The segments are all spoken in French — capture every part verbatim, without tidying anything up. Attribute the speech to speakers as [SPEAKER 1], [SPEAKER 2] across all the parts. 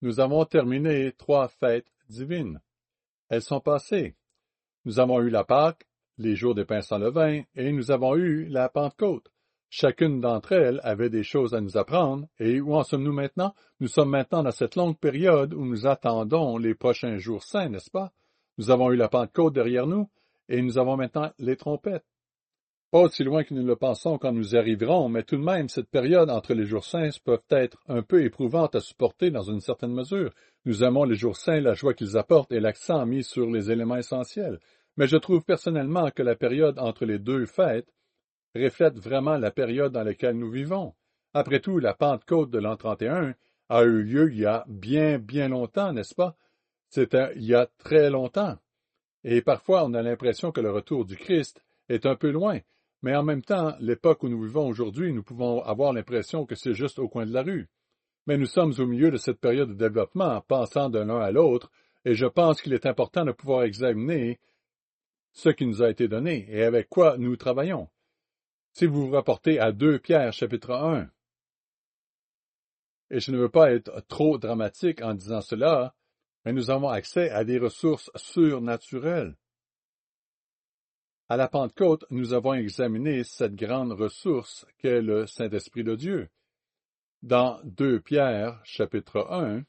[SPEAKER 1] nous avons terminé trois fêtes divines. Elles sont passées. Nous avons eu la Pâque, les jours des pains sans levain, et nous avons eu la Pentecôte. Chacune d'entre elles avait des choses à nous apprendre, et où en sommes-nous maintenant? Nous sommes maintenant dans cette longue période où nous attendons les prochains jours saints, n'est-ce pas? Nous avons eu la Pentecôte derrière nous, et nous avons maintenant les trompettes. Pas aussi loin que nous le pensons quand nous y arriverons, mais tout de même, cette période entre les jours saints peut être un peu éprouvante à supporter dans une certaine mesure. Nous aimons les jours saints, la joie qu'ils apportent et l'accent mis sur les éléments essentiels. Mais je trouve personnellement que la période entre les deux fêtes reflète vraiment la période dans laquelle nous vivons. Après tout, la Pentecôte de l'an trente et un a eu lieu il y a bien, bien longtemps, n'est-ce pas? C'était il y a très longtemps. Et parfois, on a l'impression que le retour du Christ est un peu loin. Mais en même temps, l'époque où nous vivons aujourd'hui, nous pouvons avoir l'impression que c'est juste au coin de la rue. Mais nous sommes au milieu de cette période de développement, pensant de l'un à l'autre, et je pense qu'il est important de pouvoir examiner ce qui nous a été donné et avec quoi nous travaillons. Si vous vous rapportez à deux Pierre chapitre un, et je ne veux pas être trop dramatique en disant cela, mais nous avons accès à des ressources surnaturelles. À la Pentecôte, nous avons examiné cette grande ressource qu'est le Saint-Esprit de Dieu. Dans deux Pierre, chapitre un,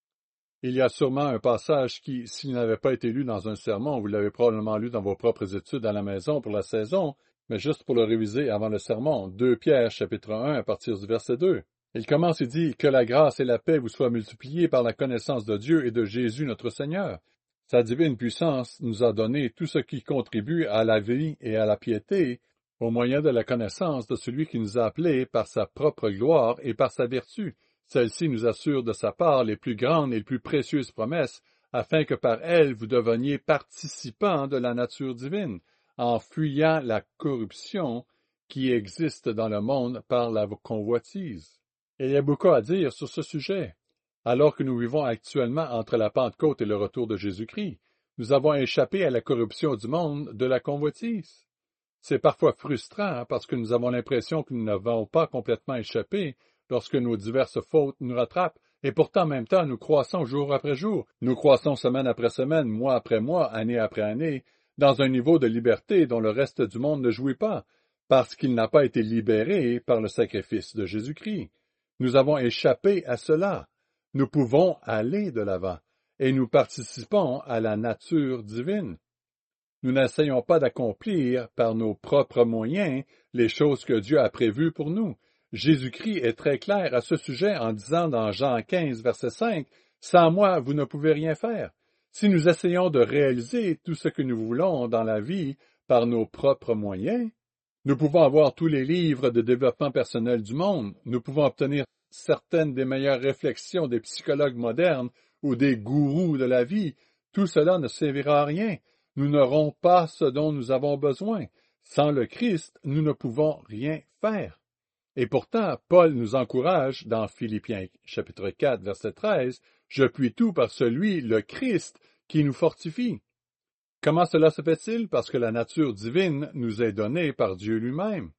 [SPEAKER 1] il y a sûrement un passage qui, s'il n'avait pas été lu dans un sermon, vous l'avez probablement lu dans vos propres études à la maison pour la saison, mais juste pour le réviser avant le sermon. deux Pierre, chapitre un, à partir du verset deux. Il commence et dit « Que la grâce et la paix vous soient multipliées par la connaissance de Dieu et de Jésus notre Seigneur. » Sa divine puissance nous a donné tout ce qui contribue à la vie et à la piété, au moyen de la connaissance de celui qui nous a appelés par sa propre gloire et par sa vertu. Celle-ci nous assure de sa part les plus grandes et les plus précieuses promesses, afin que par elles vous deveniez participants de la nature divine, en fuyant la corruption qui existe dans le monde par la convoitise. Et il y a beaucoup à dire sur ce sujet. Alors que nous vivons actuellement entre la Pentecôte et le retour de Jésus-Christ, nous avons échappé à la corruption du monde de la convoitise. C'est parfois frustrant parce que nous avons l'impression que nous n'avons pas complètement échappé lorsque nos diverses fautes nous rattrapent, et pourtant en même temps nous croissons jour après jour, nous croissons semaine après semaine, mois après mois, année après année, dans un niveau de liberté dont le reste du monde ne jouit pas, parce qu'il n'a pas été libéré par le sacrifice de Jésus-Christ. Nous avons échappé à cela. Nous pouvons aller de l'avant, et nous participons à la nature divine. Nous n'essayons pas d'accomplir par nos propres moyens les choses que Dieu a prévues pour nous. Jésus-Christ est très clair à ce sujet en disant dans Jean quinze, verset cinq, « Sans moi, vous ne pouvez rien faire. » Si nous essayons de réaliser tout ce que nous voulons dans la vie par nos propres moyens, nous pouvons avoir tous les livres de développement personnel du monde, nous pouvons obtenir certaines des meilleures réflexions des psychologues modernes ou des gourous de la vie, tout cela ne servira à rien. Nous n'aurons pas ce dont nous avons besoin. Sans le Christ, nous ne pouvons rien faire. Et pourtant, Paul nous encourage dans Philippiens chapitre quatre, verset treize, « Je puis tout par celui, le Christ, qui nous fortifie. » Comment cela se fait-il? Parce que la nature divine nous est donnée par Dieu lui-même.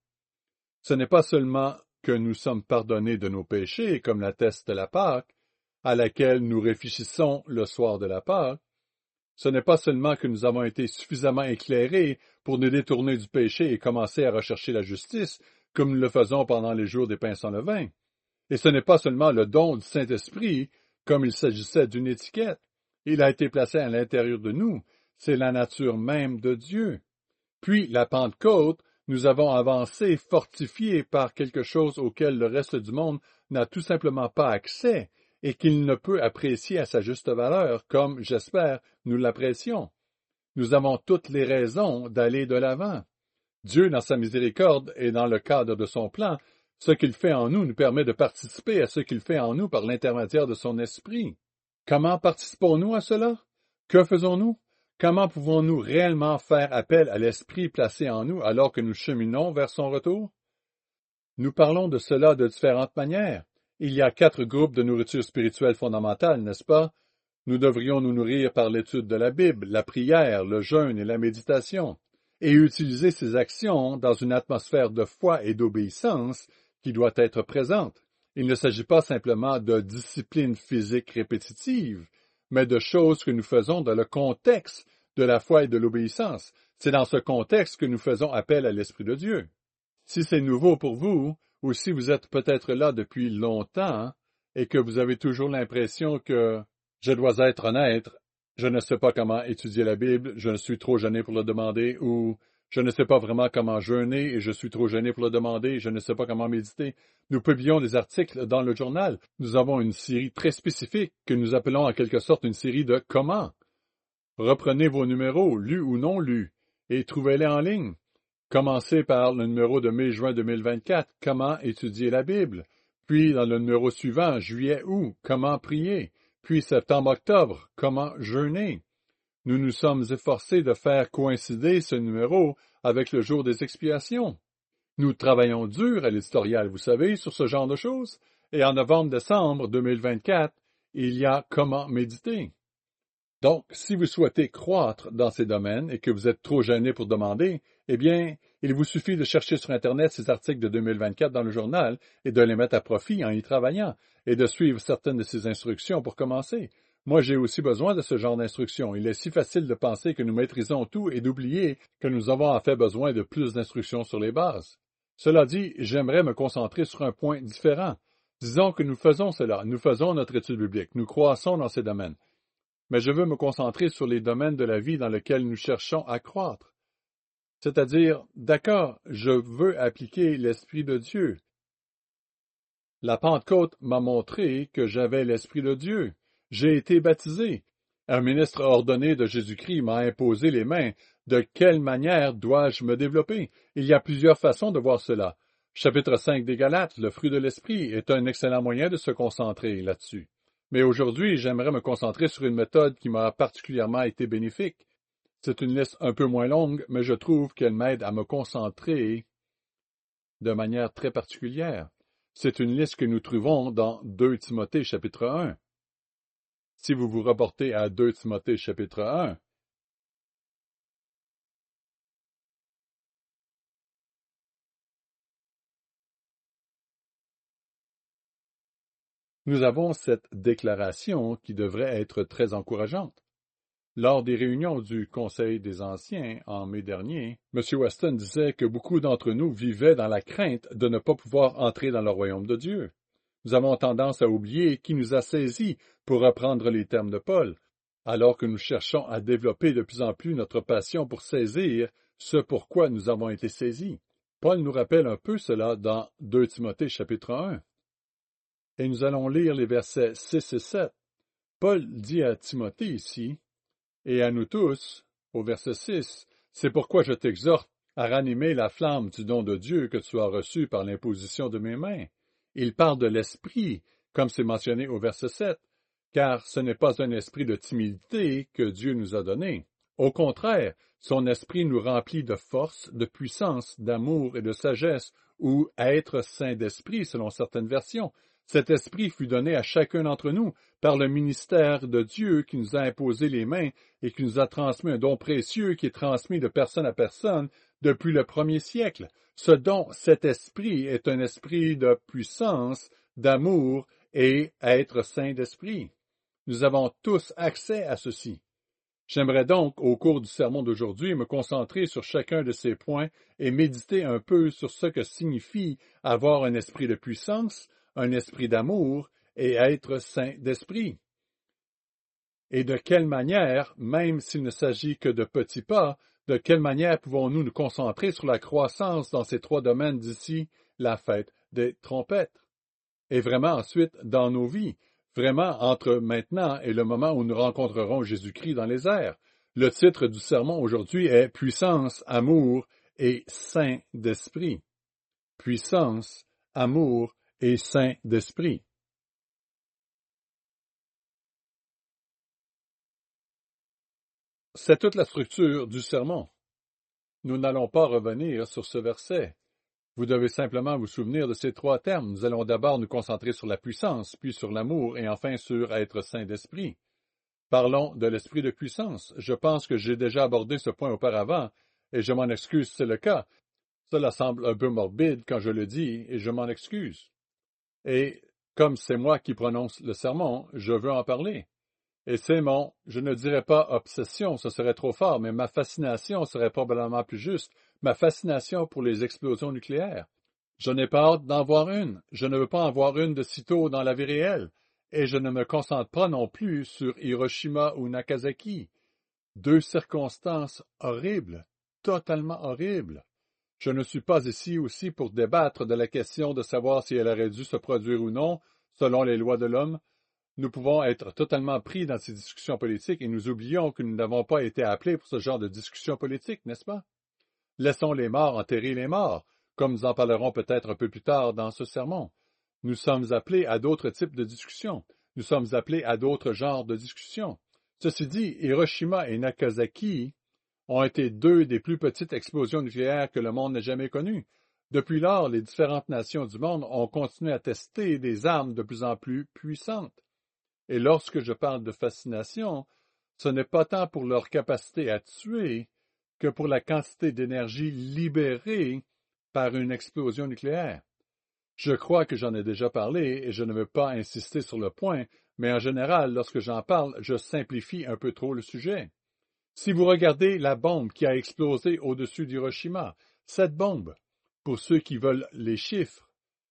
[SPEAKER 1] Ce n'est pas seulement que nous sommes pardonnés de nos péchés, comme l'atteste la Pâque, à laquelle nous réfléchissons le soir de la Pâque. Ce n'est pas seulement que nous avons été suffisamment éclairés pour nous détourner du péché et commencer à rechercher la justice, comme nous le faisons pendant les jours des pains sans levain. Et ce n'est pas seulement le don du Saint-Esprit, comme il s'agissait d'une étiquette. Il a été placé à l'intérieur de nous. C'est la nature même de Dieu. Puis, la Pentecôte, nous avons avancé, fortifiés par quelque chose auquel le reste du monde n'a tout simplement pas accès et qu'il ne peut apprécier à sa juste valeur, comme, j'espère, nous l'apprécions. Nous avons toutes les raisons d'aller de l'avant. Dieu, dans sa miséricorde et dans le cadre de son plan, ce qu'il fait en nous nous permet de participer à ce qu'il fait en nous par l'intermédiaire de son esprit. Comment participons-nous à cela? Que faisons-nous? Comment pouvons-nous réellement faire appel à l'Esprit placé en nous alors que nous cheminons vers son retour? Nous parlons de cela de différentes manières. Il y a quatre groupes de nourriture spirituelle fondamentale, n'est-ce pas? Nous devrions nous nourrir par l'étude de la Bible, la prière, le jeûne et la méditation, et utiliser ces actions dans une atmosphère de foi et d'obéissance qui doit être présente. Il ne s'agit pas simplement de disciplines physiques répétitives, mais de choses que nous faisons dans le contexte de la foi et de l'obéissance. C'est dans ce contexte que nous faisons appel à l'Esprit de Dieu. Si c'est nouveau pour vous, ou si vous êtes peut-être là depuis longtemps, et que vous avez toujours l'impression que je dois être honnête, je ne sais pas comment étudier la Bible, je suis trop gêné pour le demander, ou je ne sais pas vraiment comment jeûner et je suis trop gêné pour le demander, je ne sais pas comment méditer. Nous publions des articles dans le journal. Nous avons une série très spécifique que nous appelons en quelque sorte une série de comment. Reprenez vos numéros, lus ou non lus, et trouvez-les en ligne. Commencez par le numéro de mai-juin deux mille vingt-quatre, comment étudier la Bible. Puis dans le numéro suivant, juillet-août, comment prier. Puis septembre-octobre, comment jeûner. Nous nous sommes efforcés de faire coïncider ce numéro avec le jour des expiations. Nous travaillons dur à l'éditorial, vous savez, sur ce genre de choses, et en novembre-décembre deux mille vingt-quatre, il y a comment méditer. Donc, si vous souhaitez croître dans ces domaines et que vous êtes trop gêné pour demander, eh bien, il vous suffit de chercher sur Internet ces articles de deux mille vingt-quatre dans le journal et de les mettre à profit en y travaillant, et de suivre certaines de ces instructions pour commencer. Moi, j'ai aussi besoin de ce genre d'instructions. Il est si facile de penser que nous maîtrisons tout et d'oublier que nous avons en fait besoin de plus d'instructions sur les bases. Cela dit, j'aimerais me concentrer sur un point différent. Disons que nous faisons cela, nous faisons notre étude biblique, nous croissons dans ces domaines. Mais je veux me concentrer sur les domaines de la vie dans lesquels nous cherchons à croître. C'est-à-dire, d'accord, je veux appliquer l'Esprit de Dieu. La Pentecôte m'a montré que j'avais l'Esprit de Dieu. J'ai été baptisé. Un ministre ordonné de Jésus-Christ m'a imposé les mains. De quelle manière dois-je me développer? Il y a plusieurs façons de voir cela. Chapitre cinq des Galates, le fruit de l'Esprit, est un excellent moyen de se concentrer là-dessus. Mais aujourd'hui, j'aimerais me concentrer sur une méthode qui m'a particulièrement été bénéfique. C'est une liste un peu moins longue, mais je trouve qu'elle m'aide à me concentrer de manière très particulière. C'est une liste que nous trouvons dans deux Timothée chapitre un. Si vous vous reportez à deux Timothée chapitre un, nous avons cette déclaration qui devrait être très encourageante. Lors des réunions du Conseil des Anciens en mai dernier, M. Weston disait que beaucoup d'entre nous vivaient dans la crainte de ne pas pouvoir entrer dans le royaume de Dieu. Nous avons tendance à oublier qui nous a saisis, pour reprendre les termes de Paul, alors que nous cherchons à développer de plus en plus notre passion pour saisir ce pourquoi nous avons été saisis. Paul nous rappelle un peu cela dans deux Timothée chapitre un. Et nous allons lire les versets six et sept. Paul dit à Timothée ici, et à nous tous, au verset six, « C'est pourquoi je t'exhorte à ranimer la flamme du don de Dieu que tu as reçu par l'imposition de mes mains. » Il parle de l'esprit, comme c'est mentionné au verset sept, car ce n'est pas un esprit de timidité que Dieu nous a donné. Au contraire, son esprit nous remplit de force, de puissance, d'amour et de sagesse, ou être saint d'esprit selon certaines versions. Cet esprit fut donné à chacun d'entre nous par le ministère de Dieu qui nous a imposé les mains et qui nous a transmis un don précieux qui est transmis de personne à personne depuis le premier siècle. Ce don, cet esprit, est un esprit de puissance, d'amour et être saint d'esprit. Nous avons tous accès à ceci. J'aimerais donc, au cours du sermon d'aujourd'hui, me concentrer sur chacun de ces points et méditer un peu sur ce que signifie avoir un esprit de puissance, un esprit d'amour et être saint d'esprit. Et de quelle manière, même s'il ne s'agit que de petits pas, de quelle manière pouvons-nous nous concentrer sur la croissance dans ces trois domaines d'ici la fête des trompettes? Et vraiment ensuite dans nos vies, vraiment entre maintenant et le moment où nous rencontrerons Jésus-Christ dans les airs. Le titre du sermon aujourd'hui est « Puissance, amour et saint d'esprit ». Puissance, amour et saint d'esprit. C'est toute la structure du sermon. Nous n'allons pas revenir sur ce verset. Vous devez simplement vous souvenir de ces trois termes. Nous allons d'abord nous concentrer sur la puissance, puis sur l'amour, et enfin sur être saint d'esprit. Parlons de l'esprit de puissance. Je pense que j'ai déjà abordé ce point auparavant, et je m'en excuse si c'est le cas. Cela semble un peu morbide quand je le dis, et je m'en excuse. Et comme c'est moi qui prononce le sermon, je veux en parler. Et c'est mon, je ne dirais pas obsession, ce serait trop fort, mais ma fascination serait probablement plus juste, ma fascination pour les explosions nucléaires. Je n'ai pas hâte d'en voir une, je ne veux pas en voir une de sitôt dans la vie réelle, et je ne me concentre pas non plus sur Hiroshima ou Nagasaki. Deux circonstances horribles, totalement horribles. Je ne suis pas ici aussi pour débattre de la question de savoir si elle aurait dû se produire ou non, selon les lois de l'homme. Nous pouvons être totalement pris dans ces discussions politiques et nous oublions que nous n'avons pas été appelés pour ce genre de discussions politiques, n'est-ce pas? Laissons les morts enterrer les morts, comme nous en parlerons peut-être un peu plus tard dans ce sermon. Nous sommes appelés à d'autres types de discussions. Nous sommes appelés à d'autres genres de discussions. Ceci dit, Hiroshima et Nagasaki ont été deux des plus petites explosions nucléaires que le monde n'ait jamais connues. Depuis lors, les différentes nations du monde ont continué à tester des armes de plus en plus puissantes. Et lorsque je parle de fascination, ce n'est pas tant pour leur capacité à tuer que pour la quantité d'énergie libérée par une explosion nucléaire. Je crois que j'en ai déjà parlé et je ne veux pas insister sur le point, mais en général, lorsque j'en parle, je simplifie un peu trop le sujet. Si vous regardez la bombe qui a explosé au-dessus d'Hiroshima, cette bombe, pour ceux qui veulent les chiffres,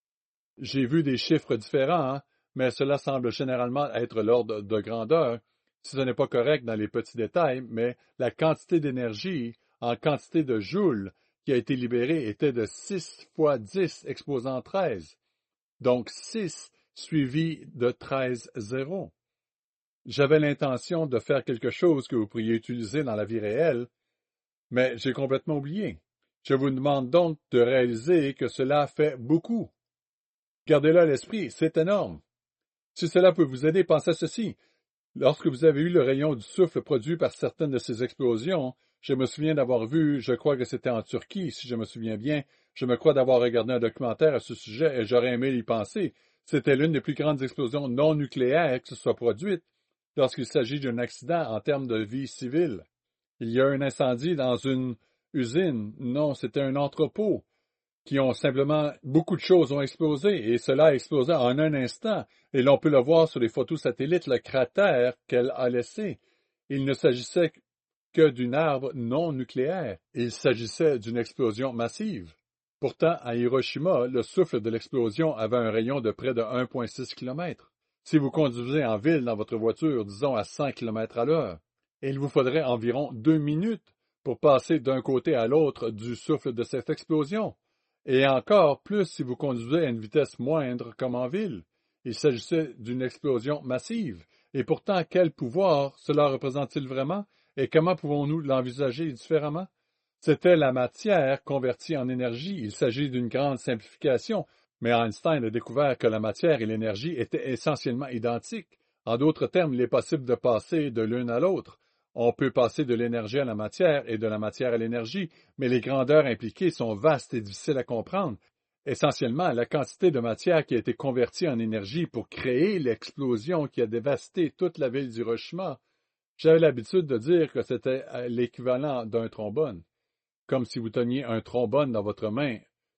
[SPEAKER 1] j'ai vu des chiffres différents, hein, mais cela semble généralement être l'ordre de grandeur, si ce n'est pas correct dans les petits détails, mais la quantité d'énergie en quantité de joules qui a été libérée était de six fois dix exposant treize, donc six suivi de treize zéros. J'avais l'intention de faire quelque chose que vous pourriez utiliser dans la vie réelle, mais j'ai complètement oublié. Je vous demande donc de réaliser que cela fait beaucoup. Gardez-le à l'esprit, c'est énorme. Si cela peut vous aider, pensez à ceci. Lorsque vous avez eu le rayon du souffle produit par certaines de ces explosions, je me souviens d'avoir vu, je crois que c'était en Turquie, si je me souviens bien, je me crois d'avoir regardé un documentaire à ce sujet et j'aurais aimé y penser. C'était l'une des plus grandes explosions non nucléaires qui se soit produite lorsqu'il s'agit d'un accident en termes de vie civile. Il y a eu un incendie dans une usine, non, c'était un entrepôt, qui ont simplement, beaucoup de choses ont explosé, et cela a explosé en un instant, et l'on peut le voir sur les photos satellites, le cratère qu'elle a laissé. Il ne s'agissait que d'une arme non nucléaire, il s'agissait d'une explosion massive. Pourtant, à Hiroshima, le souffle de l'explosion avait un rayon de près de un virgule six kilomètres. Si vous conduisez en ville dans votre voiture, disons à cent kilomètres à l'heure, il vous faudrait environ deux minutes pour passer d'un côté à l'autre du souffle de cette explosion. Et encore plus si vous conduisez à une vitesse moindre comme en ville. Il s'agissait d'une explosion massive. Et pourtant, quel pouvoir cela représente-t-il vraiment? Et comment pouvons-nous l'envisager différemment? C'était la matière convertie en énergie. Il s'agit d'une grande simplification, mais Einstein a découvert que la matière et l'énergie étaient essentiellement identiques. En d'autres termes, il est possible de passer de l'une à l'autre. On peut passer de l'énergie à la matière et de la matière à l'énergie, mais les grandeurs impliquées sont vastes et difficiles à comprendre. Essentiellement, la quantité de matière qui a été convertie en énergie pour créer l'explosion qui a dévasté toute la ville d'Hiroshima, j'avais l'habitude de dire que c'était l'équivalent d'un trombone, comme si vous teniez un trombone dans votre main,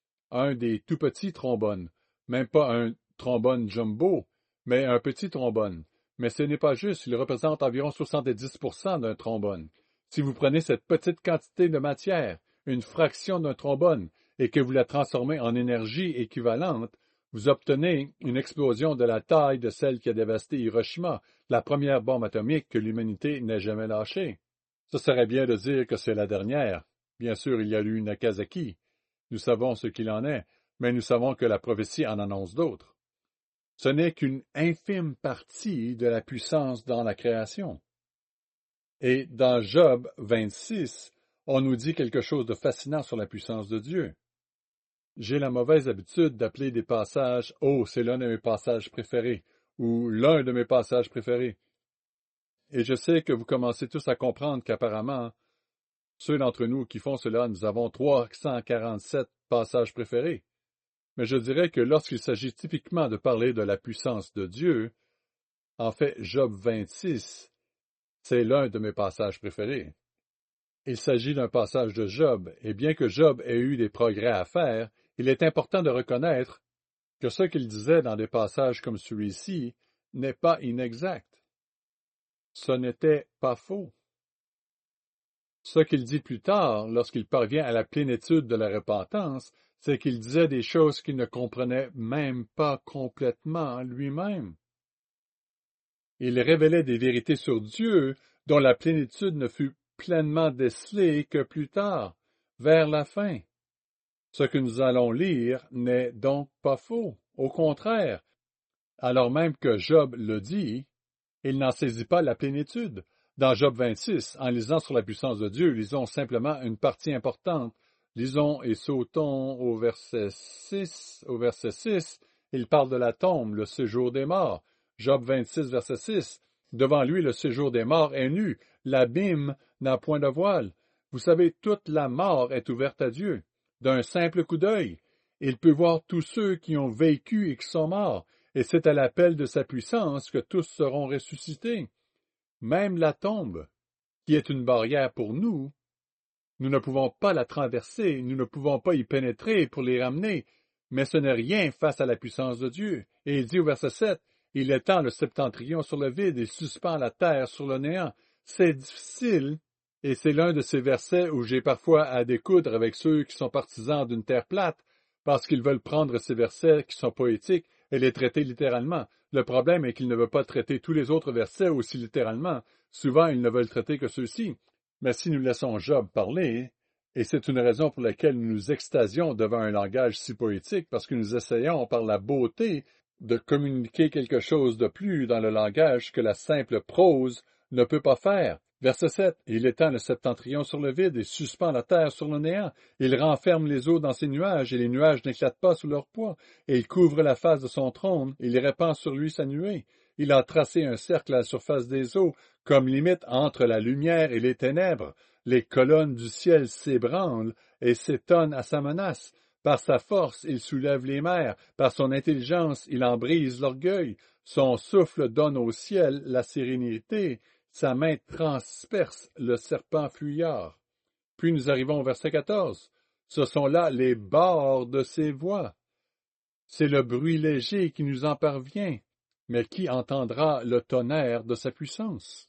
[SPEAKER 1] un des tout petits trombones, même pas un trombone jumbo, mais un petit trombone. Mais ce n'est pas juste, il représente environ soixante-dix pour cent d'un trombone. Si vous prenez cette petite quantité de matière, une fraction d'un trombone, et que vous la transformez en énergie équivalente, vous obtenez une explosion de la taille de celle qui a dévasté Hiroshima, la première bombe atomique que l'humanité n'ait jamais lâchée. Ce serait bien de dire que c'est la dernière. Bien sûr, il y a eu Nagasaki. Nous savons ce qu'il en est, mais nous savons que la prophétie en annonce d'autres. Ce n'est qu'une infime partie de la puissance dans la création. Et dans Job vingt-six, on nous dit quelque chose de fascinant sur la puissance de Dieu. J'ai la mauvaise habitude d'appeler des passages « Oh, c'est l'un de mes passages préférés » ou « l'un de mes passages préférés ». Et je sais que vous commencez tous à comprendre qu'apparemment, ceux d'entre nous qui font cela, nous avons trois cent quarante-sept passages préférés. Mais je dirais que lorsqu'il s'agit typiquement de parler de la puissance de Dieu, en fait, Job vingt-six, c'est l'un de mes passages préférés. Il s'agit d'un passage de Job, et bien que Job ait eu des progrès à faire, il est important de reconnaître que ce qu'il disait dans des passages comme celui-ci n'est pas inexact. Ce n'était pas faux. Ce qu'il dit plus tard, lorsqu'il parvient à la plénitude de la repentance, c'est qu'il disait des choses qu'il ne comprenait même pas complètement lui-même. Il révélait des vérités sur Dieu dont la plénitude ne fut pleinement décelée que plus tard, vers la fin. Ce que nous allons lire n'est donc pas faux. Au contraire, alors même que Job le dit, il n'en saisit pas la plénitude. Dans Job vingt-six, en lisant sur la puissance de Dieu, lisons simplement une partie importante. Lisons et sautons au verset six. Au verset six, il parle de la tombe, le séjour des morts. Job vingt-six, verset six. Devant lui, le séjour des morts est nu. L'abîme n'a point de voile. Vous savez, toute la mort est ouverte à Dieu. D'un simple coup d'œil, il peut voir tous ceux qui ont vécu et qui sont morts, et c'est à l'appel de sa puissance que tous seront ressuscités. Même la tombe, qui est une barrière pour nous, nous ne pouvons pas la traverser, nous ne pouvons pas y pénétrer pour les ramener, mais ce n'est rien face à la puissance de Dieu. Et il dit au verset sept, « Il étend le septentrion sur le vide et suspend la terre sur le néant. » C'est difficile, et c'est l'un de ces versets où j'ai parfois à découdre avec ceux qui sont partisans d'une terre plate, parce qu'ils veulent prendre ces versets qui sont poétiques et les traiter littéralement. Le problème est qu'ils ne veulent pas traiter tous les autres versets aussi littéralement. Souvent, ils ne veulent traiter que ceux-ci. Mais si nous laissons Job parler, et c'est une raison pour laquelle nous nous extasions devant un langage si poétique, parce que nous essayons, par la beauté, de communiquer quelque chose de plus dans le langage que la simple prose ne peut pas faire. Verset sept. Il étend le septentrion sur le vide et suspend la terre sur le néant. Il renferme les eaux dans ses nuages, et les nuages n'éclatent pas sous leur poids. Et il couvre la face de son trône, et il répand sur lui sa nuée. Il a tracé un cercle à la surface des eaux, comme limite entre la lumière et les ténèbres. Les colonnes du ciel s'ébranlent et s'étonnent à sa menace. Par sa force, il soulève les mers. Par son intelligence, il en brise l'orgueil. Son souffle donne au ciel la sérénité. Sa main transperce le serpent fuyard. Puis nous arrivons au verset quatorze. Ce sont là les bords de ses voix. C'est le bruit léger qui nous en parvient. Mais qui entendra le tonnerre de sa puissance?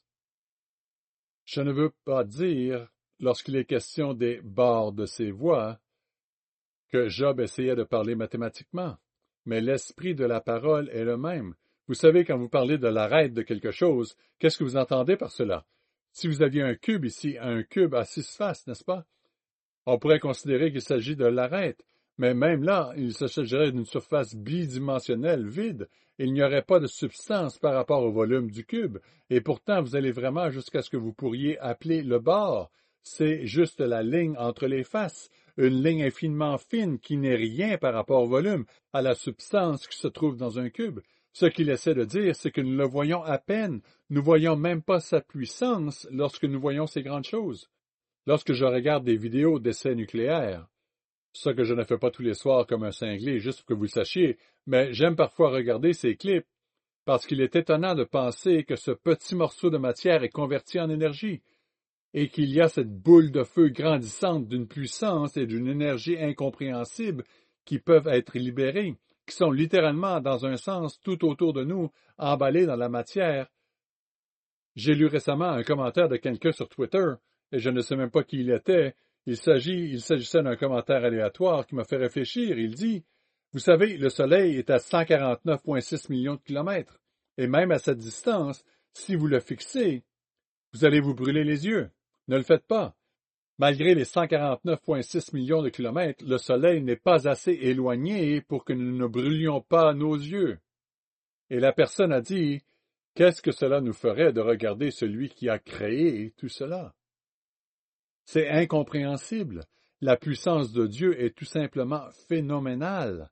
[SPEAKER 1] Je ne veux pas dire, lorsqu'il est question des bords de ses voix, que Job essayait de parler mathématiquement, mais l'esprit de la parole est le même. Vous savez, quand vous parlez de l'arête de quelque chose, qu'est-ce que vous entendez par cela? Si vous aviez un cube ici, un cube à six faces, n'est-ce pas? On pourrait considérer qu'il s'agit de l'arête, mais même là, il s'agirait d'une surface bidimensionnelle vide. Il n'y aurait pas de substance par rapport au volume du cube, et pourtant vous allez vraiment jusqu'à ce que vous pourriez appeler le bord. C'est juste la ligne entre les faces, une ligne infiniment fine qui n'est rien par rapport au volume, à la substance qui se trouve dans un cube. Ce qu'il essaie de dire, c'est que nous le voyons à peine, nous voyons même pas sa puissance lorsque nous voyons ces grandes choses. Lorsque je regarde des vidéos d'essais nucléaires, ce que je ne fais pas tous les soirs comme un cinglé, juste pour que vous le sachiez, mais j'aime parfois regarder ces clips, parce qu'il est étonnant de penser que ce petit morceau de matière est converti en énergie, et qu'il y a cette boule de feu grandissante d'une puissance et d'une énergie incompréhensible qui peuvent être libérées, qui sont littéralement, dans un sens, tout autour de nous, emballées dans la matière. J'ai lu récemment un commentaire de quelqu'un sur Twitter, et je ne sais même pas qui il était. Il s'agit, il s'agissait d'un commentaire aléatoire qui m'a fait réfléchir. Il dit, « Vous savez, le Soleil est à cent quarante-neuf virgule six millions de kilomètres, et même à cette distance, si vous le fixez, vous allez vous brûler les yeux. Ne le faites pas. Malgré les cent quarante-neuf virgule six millions de kilomètres, le Soleil n'est pas assez éloigné pour que nous ne brûlions pas nos yeux. » Et la personne a dit, « Qu'est-ce que cela nous ferait de regarder celui qui a créé tout cela? » C'est incompréhensible. La puissance de Dieu est tout simplement phénoménale.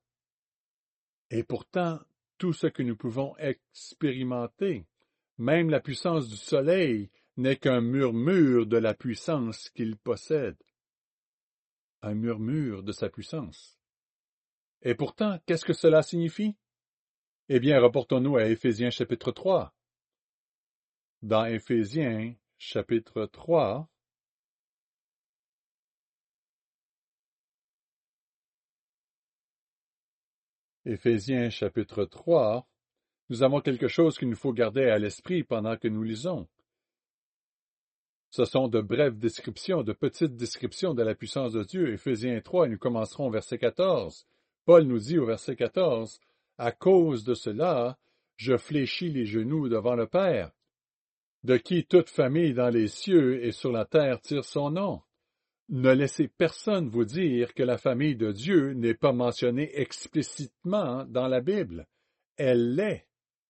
[SPEAKER 1] Et pourtant, tout ce que nous pouvons expérimenter, même la puissance du Soleil, n'est qu'un murmure de la puissance qu'il possède. Un murmure de sa puissance. Et pourtant, qu'est-ce que cela signifie? Eh bien, reportons-nous à Éphésiens chapitre trois. Dans Éphésiens chapitre trois, Éphésiens chapitre trois, nous avons quelque chose qu'il nous faut garder à l'esprit pendant que nous lisons. Ce sont de brèves descriptions, de petites descriptions de la puissance de Dieu. Éphésiens trois, et nous commencerons au verset quatorze. Paul nous dit au verset quatorze, « À cause de cela, je fléchis les genoux devant le Père, de qui toute famille dans les cieux et sur la terre tire son nom. Ne laissez personne vous dire que la famille de Dieu n'est pas mentionnée explicitement dans la Bible. Elle l'est. »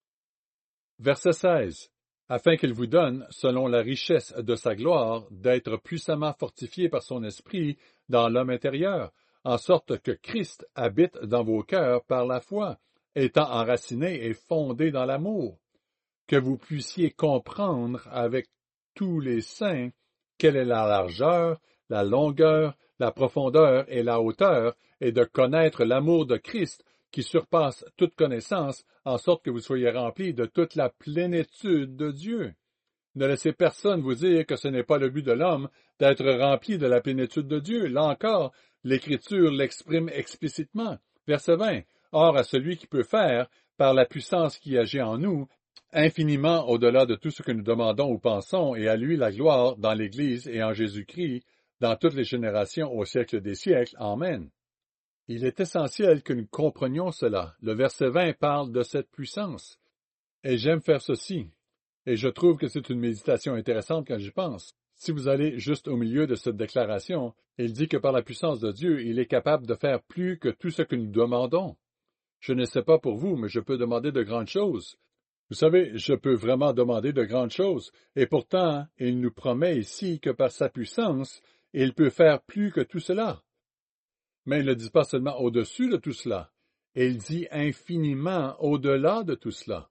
[SPEAKER 1] Verset seize. Afin qu'il vous donne, selon la richesse de sa gloire, d'être puissamment fortifié par son esprit dans l'homme intérieur, en sorte que Christ habite dans vos cœurs par la foi, étant enraciné et fondé dans l'amour, que vous puissiez comprendre avec tous les saints quelle est la largeur, la longueur, la profondeur et la hauteur, et de connaître l'amour de Christ qui surpasse toute connaissance, en sorte que vous soyez remplis de toute la plénitude de Dieu. Ne laissez personne vous dire que ce n'est pas le but de l'homme d'être rempli de la plénitude de Dieu. Là encore, l'Écriture l'exprime explicitement. Verset vingt. Or, à celui qui peut faire, par la puissance qui agit en nous, infiniment au-delà de tout ce que nous demandons ou pensons, et à lui la gloire dans l'Église et en Jésus-Christ, dans toutes les générations au siècle des siècles. Amen. Il est essentiel que nous comprenions cela. Le verset vingt parle de cette puissance. Et j'aime faire ceci. Et je trouve que c'est une méditation intéressante quand j'y pense. Si vous allez juste au milieu de cette déclaration, il dit que par la puissance de Dieu, il est capable de faire plus que tout ce que nous demandons. Je ne sais pas pour vous, mais je peux demander de grandes choses. Vous savez, je peux vraiment demander de grandes choses. Et pourtant, il nous promet ici que par sa puissance, il peut faire plus que tout cela. Mais il ne dit pas seulement au-dessus de tout cela, il dit infiniment au-delà de tout cela.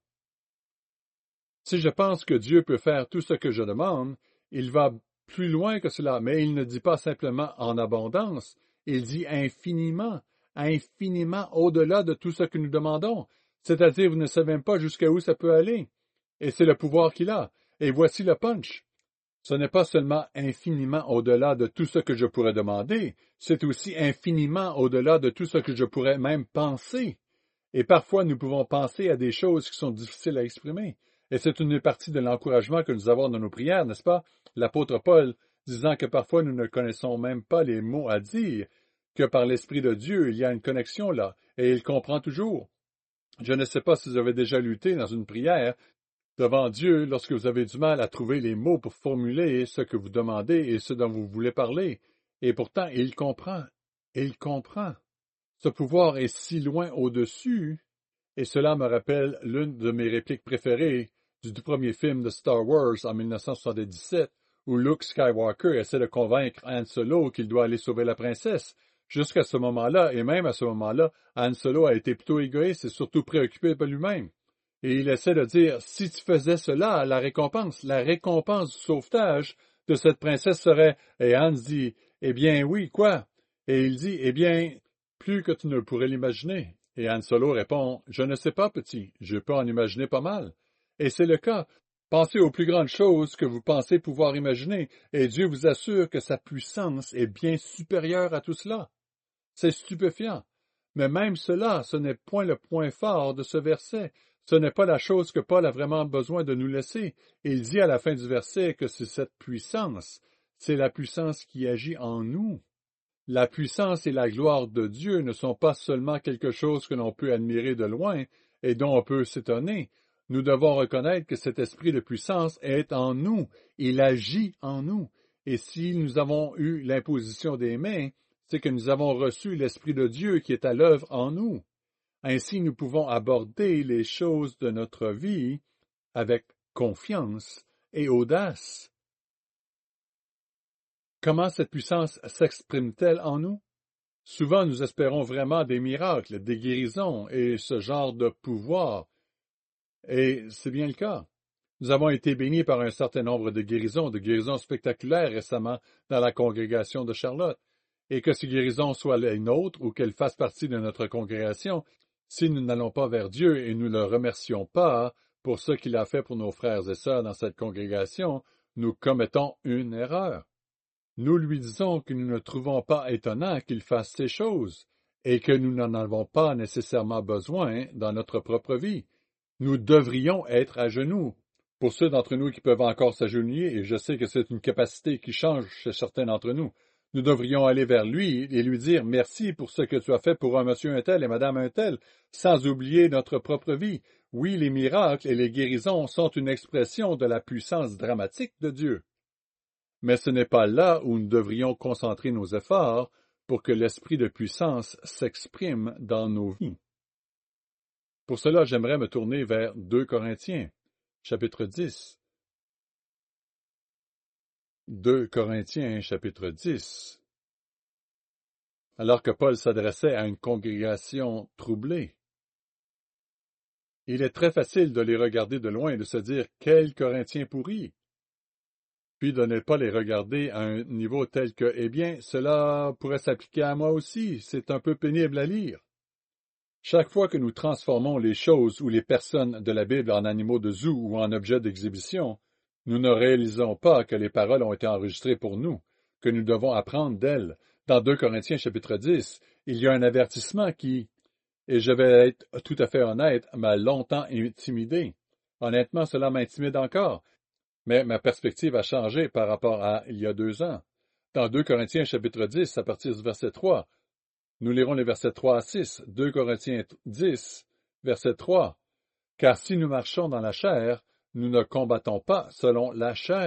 [SPEAKER 1] Si je pense que Dieu peut faire tout ce que je demande, il va plus loin que cela, mais il ne dit pas simplement en abondance, il dit infiniment, infiniment au-delà de tout ce que nous demandons, c'est-à-dire vous ne savez même pas jusqu'à où ça peut aller, et c'est le pouvoir qu'il a, et voici le punch. Ce n'est pas seulement infiniment au-delà de tout ce que je pourrais demander, c'est aussi infiniment au-delà de tout ce que je pourrais même penser. Et parfois, nous pouvons penser à des choses qui sont difficiles à exprimer. Et c'est une partie de l'encouragement que nous avons dans nos prières, n'est-ce pas? L'apôtre Paul disant que parfois nous ne connaissons même pas les mots à dire, que par l'Esprit de Dieu, il y a une connexion là, et il comprend toujours. Je ne sais pas si vous avez déjà lutté dans une prière devant Dieu lorsque vous avez du mal à trouver les mots pour formuler ce que vous demandez et ce dont vous voulez parler. Et pourtant, il comprend. Il comprend. Ce pouvoir est si loin au-dessus, et cela me rappelle l'une de mes répliques préférées du tout premier film de Star Wars en mille neuf cent soixante-dix-sept, où Luke Skywalker essaie de convaincre Han Solo qu'il doit aller sauver la princesse. Jusqu'à ce moment-là, et même à ce moment-là, Han Solo a été plutôt égoïste et surtout préoccupé par lui-même. Et il essaie de dire, si tu faisais cela, la récompense, la récompense du sauvetage de cette princesse serait, et Han dit, eh bien oui, quoi? Et il dit, eh bien, plus que tu ne pourrais l'imaginer. Et Han Solo répond, je ne sais pas, petit, je peux en imaginer pas mal. Et c'est le cas. Pensez aux plus grandes choses que vous pensez pouvoir imaginer, et Dieu vous assure que sa puissance est bien supérieure à tout cela. C'est stupéfiant. Mais même cela, ce n'est point le point fort de ce verset. Ce n'est pas la chose que Paul a vraiment besoin de nous laisser. Il dit à la fin du verset que c'est cette puissance, c'est la puissance qui agit en nous. La puissance et la gloire de Dieu ne sont pas seulement quelque chose que l'on peut admirer de loin et dont on peut s'étonner. Nous devons reconnaître que cet esprit de puissance est en nous. Il agit en nous. Et si nous avons eu l'imposition des mains, c'est que nous avons reçu l'Esprit de Dieu qui est à l'œuvre en nous. Ainsi, nous pouvons aborder les choses de notre vie avec confiance et audace. Comment cette puissance s'exprime-t-elle en nous? Souvent, nous espérons vraiment des miracles, des guérisons et ce genre de pouvoir. Et c'est bien le cas. Nous avons été bénis par un certain nombre de guérisons, de guérisons spectaculaires récemment dans la congrégation de Charlotte. Et que ces guérisons soient les nôtres ou qu'elles fassent partie de notre congrégation, si nous n'allons pas vers Dieu et nous ne le remercions pas pour ce qu'il a fait pour nos frères et sœurs dans cette congrégation, nous commettons une erreur. Nous lui disons que nous ne trouvons pas étonnant qu'il fasse ces choses, et que nous n'en avons pas nécessairement besoin dans notre propre vie. Nous devrions être à genoux. Pour ceux d'entre nous qui peuvent encore s'agenouiller, et je sais que c'est une capacité qui change chez certains d'entre nous, nous devrions aller vers lui et lui dire merci pour ce que tu as fait pour un monsieur un tel et madame un tel, sans oublier notre propre vie. Oui, les miracles et les guérisons sont une expression de la puissance dramatique de Dieu. Mais ce n'est pas là où nous devrions concentrer nos efforts pour que l'esprit de puissance s'exprime dans nos vies. Pour cela, j'aimerais me tourner vers deux Corinthiens, chapitre dix. deux Corinthiens, chapitre dix. Alors que Paul s'adressait à une congrégation troublée. Il est très facile de les regarder de loin et de se dire « Quels Corinthiens pourris !» puis de ne pas les regarder à un niveau tel que « Eh bien, cela pourrait s'appliquer à moi aussi, c'est un peu pénible à lire. » Chaque fois que nous transformons les choses ou les personnes de la Bible en animaux de zoo ou en objets d'exhibition, nous ne réalisons pas que les paroles ont été enregistrées pour nous, que nous devons apprendre d'elles. Dans deux Corinthiens chapitre dix, il y a un avertissement qui, et je vais être tout à fait honnête, m'a longtemps intimidé. Honnêtement, cela m'intimide encore, mais ma perspective a changé par rapport à il y a deux ans. Dans deux Corinthiens chapitre dix, à partir du verset trois, nous lirons les versets trois à six, deux Corinthiens dix, verset trois. « Car si nous marchons dans la chair, nous ne combattons pas selon la chair. »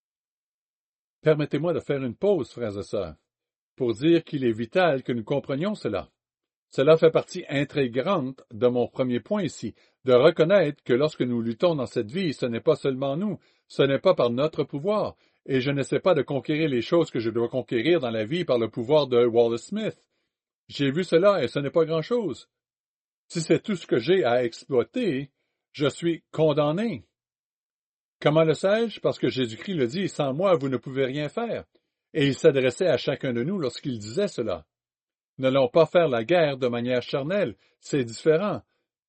[SPEAKER 1] Permettez-moi de faire une pause, frères et sœurs, pour dire qu'il est vital que nous comprenions cela. Cela fait partie intégrante de mon premier point ici, de reconnaître que lorsque nous luttons dans cette vie, ce n'est pas seulement nous, ce n'est pas par notre pouvoir, et je n'essaie pas de conquérir les choses que je dois conquérir dans la vie par le pouvoir de Wallace Smith. J'ai vu cela et ce n'est pas grand-chose. Si c'est tout ce que j'ai à exploiter, je suis condamné. Comment le sais-je? Parce que Jésus-Christ le dit, « Sans moi, vous ne pouvez rien faire. » Et il s'adressait à chacun de nous lorsqu'il disait cela. N'allons pas faire la guerre de manière charnelle, c'est différent.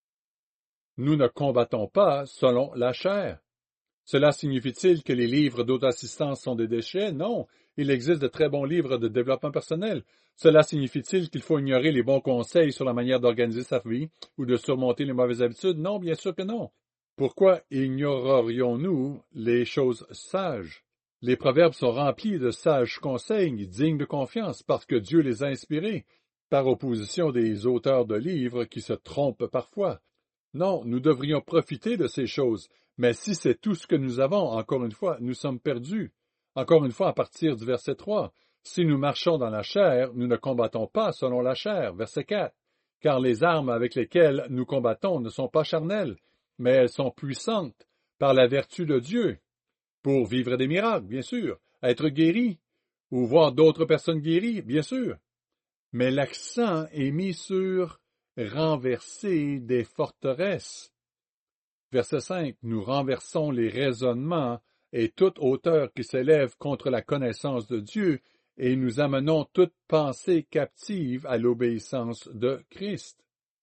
[SPEAKER 1] Nous ne combattons pas selon la chair. Cela signifie-t-il que les livres d'auto-assistance sont des déchets? Non, il existe de très bons livres de développement personnel. Cela signifie-t-il qu'il faut ignorer les bons conseils sur la manière d'organiser sa vie ou de surmonter les mauvaises habitudes? Non, bien sûr que non. Pourquoi ignorerions-nous les choses sages? Les proverbes sont remplis de sages conseils dignes de confiance parce que Dieu les a inspirés, par opposition des auteurs de livres qui se trompent parfois. Non, nous devrions profiter de ces choses, mais si c'est tout ce que nous avons, encore une fois, nous sommes perdus. Encore une fois, à partir du verset trois, si nous marchons dans la chair, nous ne combattons pas selon la chair. Verset quatre, car les armes avec lesquelles nous combattons ne sont pas charnelles, mais elles sont puissantes par la vertu de Dieu, pour vivre des miracles, bien sûr, être guéri, ou voir d'autres personnes guéries, bien sûr. Mais l'accent est mis sur renverser des forteresses. Verset cinq, nous renversons les raisonnements et toute hauteur qui s'élève contre la connaissance de Dieu, et nous amenons toute pensée captive à l'obéissance de Christ.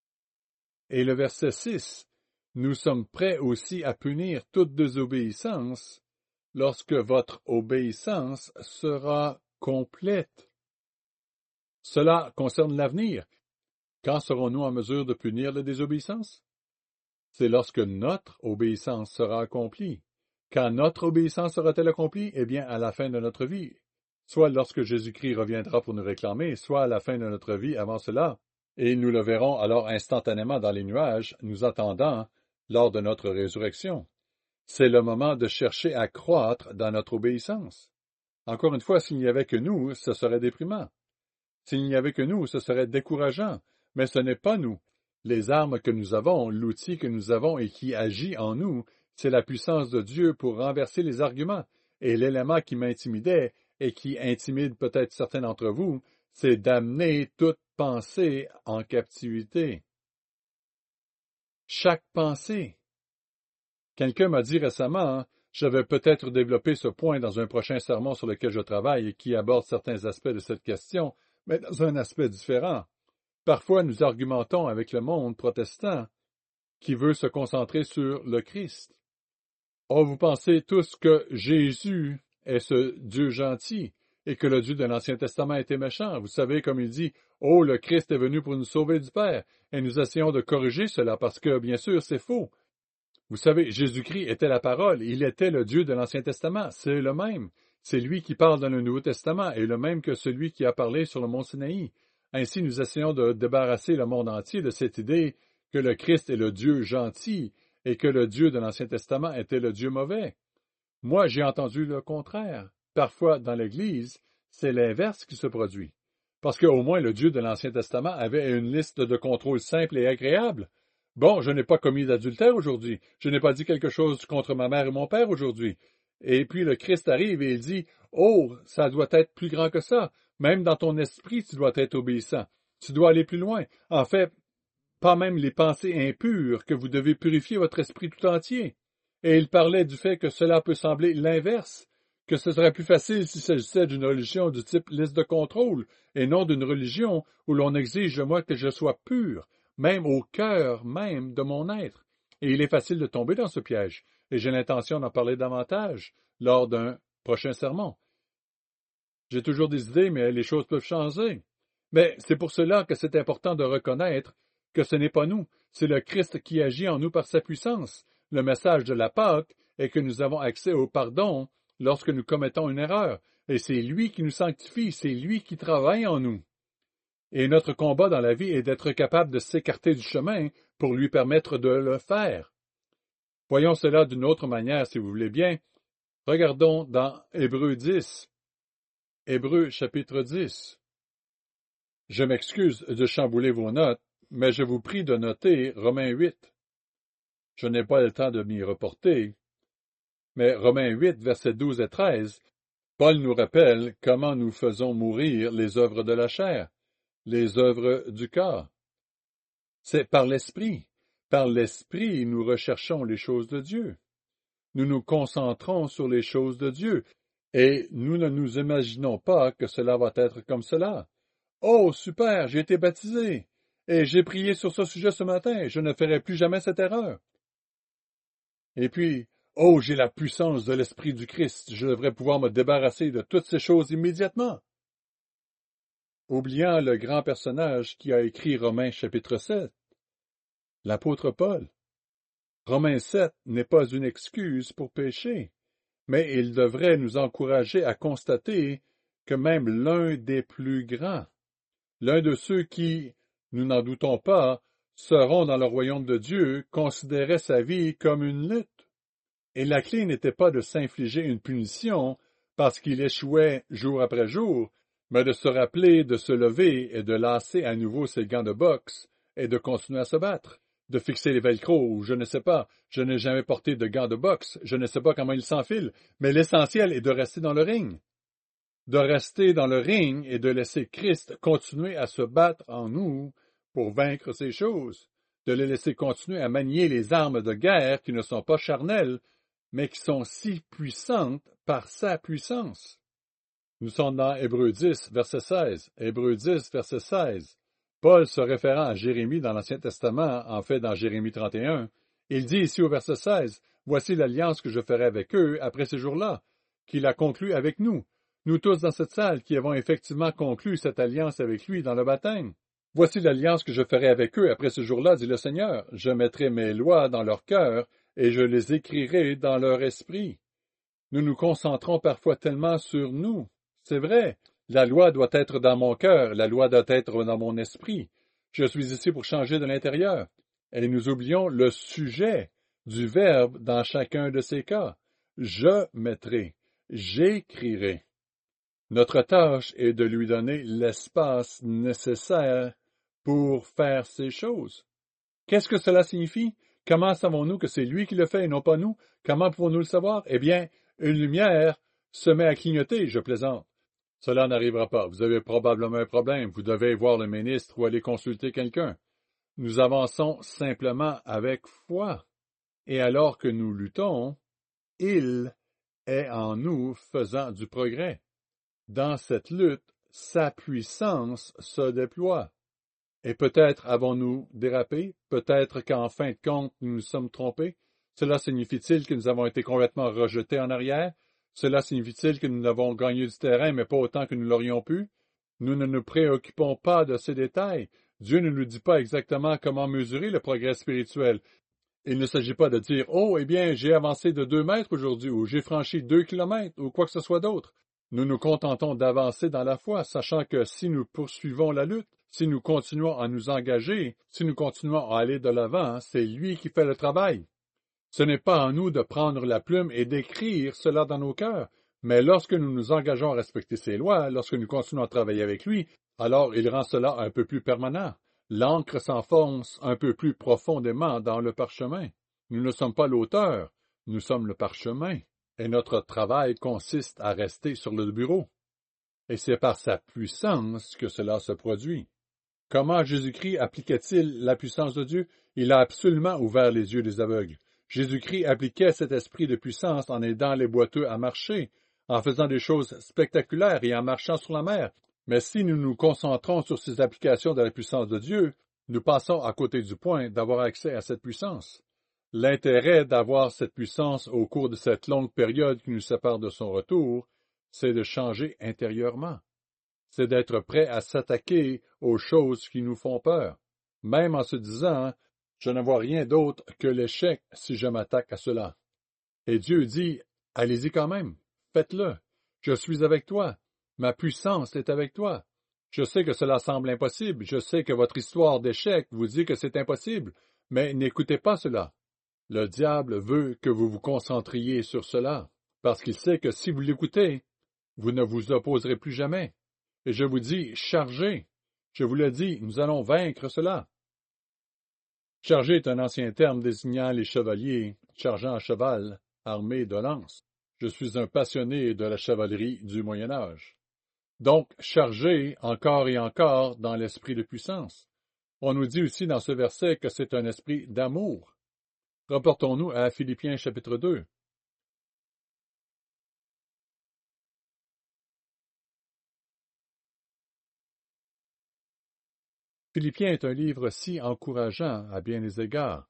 [SPEAKER 1] Et le verset six, nous sommes prêts aussi à punir toute désobéissance lorsque votre obéissance sera complète. Cela concerne l'avenir. Quand serons-nous en mesure de punir la désobéissance? C'est lorsque notre obéissance sera accomplie. Quand notre obéissance sera-t-elle accomplie? Eh bien, à la fin de notre vie. Soit lorsque Jésus-Christ reviendra pour nous réclamer, soit à la fin de notre vie avant cela. Et nous le verrons alors instantanément dans les nuages, nous attendant lors de notre résurrection. C'est le moment de chercher à croître dans notre obéissance. Encore une fois, s'il n'y avait que nous, ce serait déprimant. S'il n'y avait que nous, ce serait décourageant. Mais ce n'est pas nous. Les armes que nous avons, l'outil que nous avons et qui agit en nous, c'est la puissance de Dieu pour renverser les arguments. Et l'élément qui m'intimidait et qui intimide peut-être certains d'entre vous, c'est d'amener toute pensée en captivité. Chaque pensée. Quelqu'un m'a dit récemment, je vais peut-être développer ce point dans un prochain sermon sur lequel je travaille et qui aborde certains aspects de cette question, mais dans un aspect différent. Parfois, nous argumentons avec le monde protestant qui veut se concentrer sur le Christ. Oh, vous pensez tous que Jésus est ce Dieu gentil, et que le Dieu de l'Ancien Testament était méchant. Vous savez, comme il dit, « Oh, le Christ est venu pour nous sauver du Père. » Et nous essayons de corriger cela parce que, bien sûr, c'est faux. Vous savez, Jésus-Christ était la parole, il était le Dieu de l'Ancien Testament, c'est le même. C'est lui qui parle dans le Nouveau Testament et le même que celui qui a parlé sur le mont Sinaï. Ainsi, nous essayons de débarrasser le monde entier de cette idée que le Christ est le Dieu gentil et que le Dieu de l'Ancien Testament était le Dieu mauvais. Moi, j'ai entendu le contraire. Parfois, dans l'Église, c'est l'inverse qui se produit. Parce qu'au moins le Dieu de l'Ancien Testament avait une liste de contrôles simple et agréable. Bon, je n'ai pas commis d'adultère aujourd'hui. Je n'ai pas dit quelque chose contre ma mère et mon père aujourd'hui. Et puis le Christ arrive et il dit, « Oh, ça doit être plus grand que ça. Même dans ton esprit, tu dois être obéissant. Tu dois aller plus loin. En fait, pas même les pensées impures, que vous devez purifier votre esprit tout entier. » Et il parlait du fait que cela peut sembler l'inverse, que ce serait plus facile s'il s'agissait d'une religion du type liste de contrôle, et non d'une religion où l'on exige de moi que je sois pur, même au cœur même de mon être. Et il est facile de tomber dans ce piège, et j'ai l'intention d'en parler davantage lors d'un prochain sermon. J'ai toujours des idées, mais les choses peuvent changer. Mais c'est pour cela que c'est important de reconnaître que ce n'est pas nous, c'est le Christ qui agit en nous par sa puissance. Le message de la Pâque est que nous avons accès au pardon lorsque nous commettons une erreur, et c'est lui qui nous sanctifie, c'est lui qui travaille en nous. Et notre combat dans la vie est d'être capable de s'écarter du chemin pour lui permettre de le faire. Voyons cela d'une autre manière, si vous voulez bien. Regardons dans Hébreux dix. Hébreux chapitre dix. Je m'excuse de chambouler vos notes, mais je vous prie de noter Romains huit. Je n'ai pas le temps de m'y reporter, mais Romains huit, versets douze et treize, Paul nous rappelle comment nous faisons mourir les œuvres de la chair, les œuvres du corps. C'est par l'Esprit. Par l'Esprit, nous recherchons les choses de Dieu. Nous nous concentrons sur les choses de Dieu, et nous ne nous imaginons pas que cela va être comme cela. Oh, super, j'ai été baptisé, et j'ai prié sur ce sujet ce matin, je ne ferai plus jamais cette erreur. Et puis, oh, j'ai la puissance de l'Esprit du Christ, je devrais pouvoir me débarrasser de toutes ces choses immédiatement. Oubliant le grand personnage qui a écrit Romains chapitre sept, l'apôtre Paul. Romains sept n'est pas une excuse pour pécher, mais il devrait nous encourager à constater que même l'un des plus grands, l'un de ceux qui, nous n'en doutons pas, seront dans le royaume de Dieu, considérait sa vie comme une lutte. Et la clé n'était pas de s'infliger une punition parce qu'il échouait jour après jour, mais de se rappeler de se lever et de lasser à nouveau ses gants de boxe et de continuer à se battre, de fixer les velcros ou je ne sais pas, je n'ai jamais porté de gants de boxe, je ne sais pas comment ils s'enfilent, mais l'essentiel est de rester dans le ring. De rester dans le ring et de laisser Christ continuer à se battre en nous pour vaincre ces choses, de le laisser continuer à manier les armes de guerre qui ne sont pas charnelles, mais qui sont si puissantes par sa puissance. Nous sommes dans Hébreux dix, verset seize. Hébreux dix, verset seize. Paul, se référant à Jérémie dans l'Ancien Testament, en fait dans Jérémie trente et un, il dit ici au verset seize, « Voici l'alliance que je ferai avec eux après ces jours-là, qu'il a conclue avec nous, nous tous dans cette salle qui avons effectivement conclu cette alliance avec lui dans le baptême. Voici l'alliance que je ferai avec eux après ce jour-là, dit le Seigneur. Je mettrai mes lois dans leur cœur et je les écrirai dans leur esprit. » Nous nous concentrons parfois tellement sur nous. C'est vrai, la loi doit être dans mon cœur, la loi doit être dans mon esprit. Je suis ici pour changer de l'intérieur. Et nous oublions le sujet du verbe dans chacun de ces cas. Je mettrai, j'écrirai. Notre tâche est de lui donner l'espace nécessaire pour faire ces choses. Qu'est-ce que cela signifie? Comment savons-nous que c'est lui qui le fait et non pas nous? Comment pouvons-nous le savoir? Eh bien, une lumière se met à clignoter, je plaisante. Cela n'arrivera pas. Vous avez probablement un problème. Vous devez voir le ministre ou aller consulter quelqu'un. Nous avançons simplement avec foi. Et alors que nous luttons, il est en nous faisant du progrès. Dans cette lutte, sa puissance se déploie. Et peut-être avons-nous dérapé, peut-être qu'en fin de compte nous nous sommes trompés. Cela signifie-t-il que nous avons été complètement rejetés en arrière? Cela signifie-t-il que nous avons gagné du terrain, mais pas autant que nous l'aurions pu? Nous ne nous préoccupons pas de ces détails. Dieu ne nous dit pas exactement comment mesurer le progrès spirituel. Il ne s'agit pas de dire « Oh, eh bien, j'ai avancé de deux mètres aujourd'hui » ou « J'ai franchi deux kilomètres » ou quoi que ce soit d'autre. Nous nous contentons d'avancer dans la foi, sachant que si nous poursuivons la lutte, si nous continuons à nous engager, si nous continuons à aller de l'avant, c'est lui qui fait le travail. Ce n'est pas à nous de prendre la plume et d'écrire cela dans nos cœurs, mais lorsque nous nous engageons à respecter ses lois, lorsque nous continuons à travailler avec lui, alors il rend cela un peu plus permanent. L'encre s'enfonce un peu plus profondément dans le parchemin. Nous ne sommes pas l'auteur, nous sommes le parchemin, et notre travail consiste à rester sur le bureau. Et c'est par sa puissance que cela se produit. Comment Jésus-Christ appliquait-il la puissance de Dieu? Il a absolument ouvert les yeux des aveugles. Jésus-Christ appliquait cet esprit de puissance en aidant les boiteux à marcher, en faisant des choses spectaculaires et en marchant sur la mer. Mais si nous nous concentrons sur ces applications de la puissance de Dieu, nous passons à côté du point d'avoir accès à cette puissance. L'intérêt d'avoir cette puissance au cours de cette longue période qui nous sépare de son retour, c'est de changer intérieurement. C'est d'être prêt à s'attaquer aux choses qui nous font peur, même en se disant « Je ne vois rien d'autre que l'échec si je m'attaque à cela. » Et Dieu dit « Allez-y quand même, faites-le, je suis avec toi. Ma puissance est avec toi. Je sais que cela semble impossible, je sais que votre histoire d'échec vous dit que c'est impossible, mais n'écoutez pas cela. Le diable veut que vous vous concentriez sur cela, parce qu'il sait que si vous l'écoutez, vous ne vous opposerez plus jamais. Et je vous dis, chargez. Je vous le dis, nous allons vaincre cela. Charger est un ancien terme désignant les chevaliers chargeant à cheval, armés de lances. Je suis un passionné de la chevalerie du Moyen Âge. Donc, charger encore et encore dans l'esprit de puissance. On nous dit aussi dans ce verset que c'est un esprit d'amour. Reportons-nous à Philippiens chapitre deux. Philippiens est un livre si encourageant à bien des égards.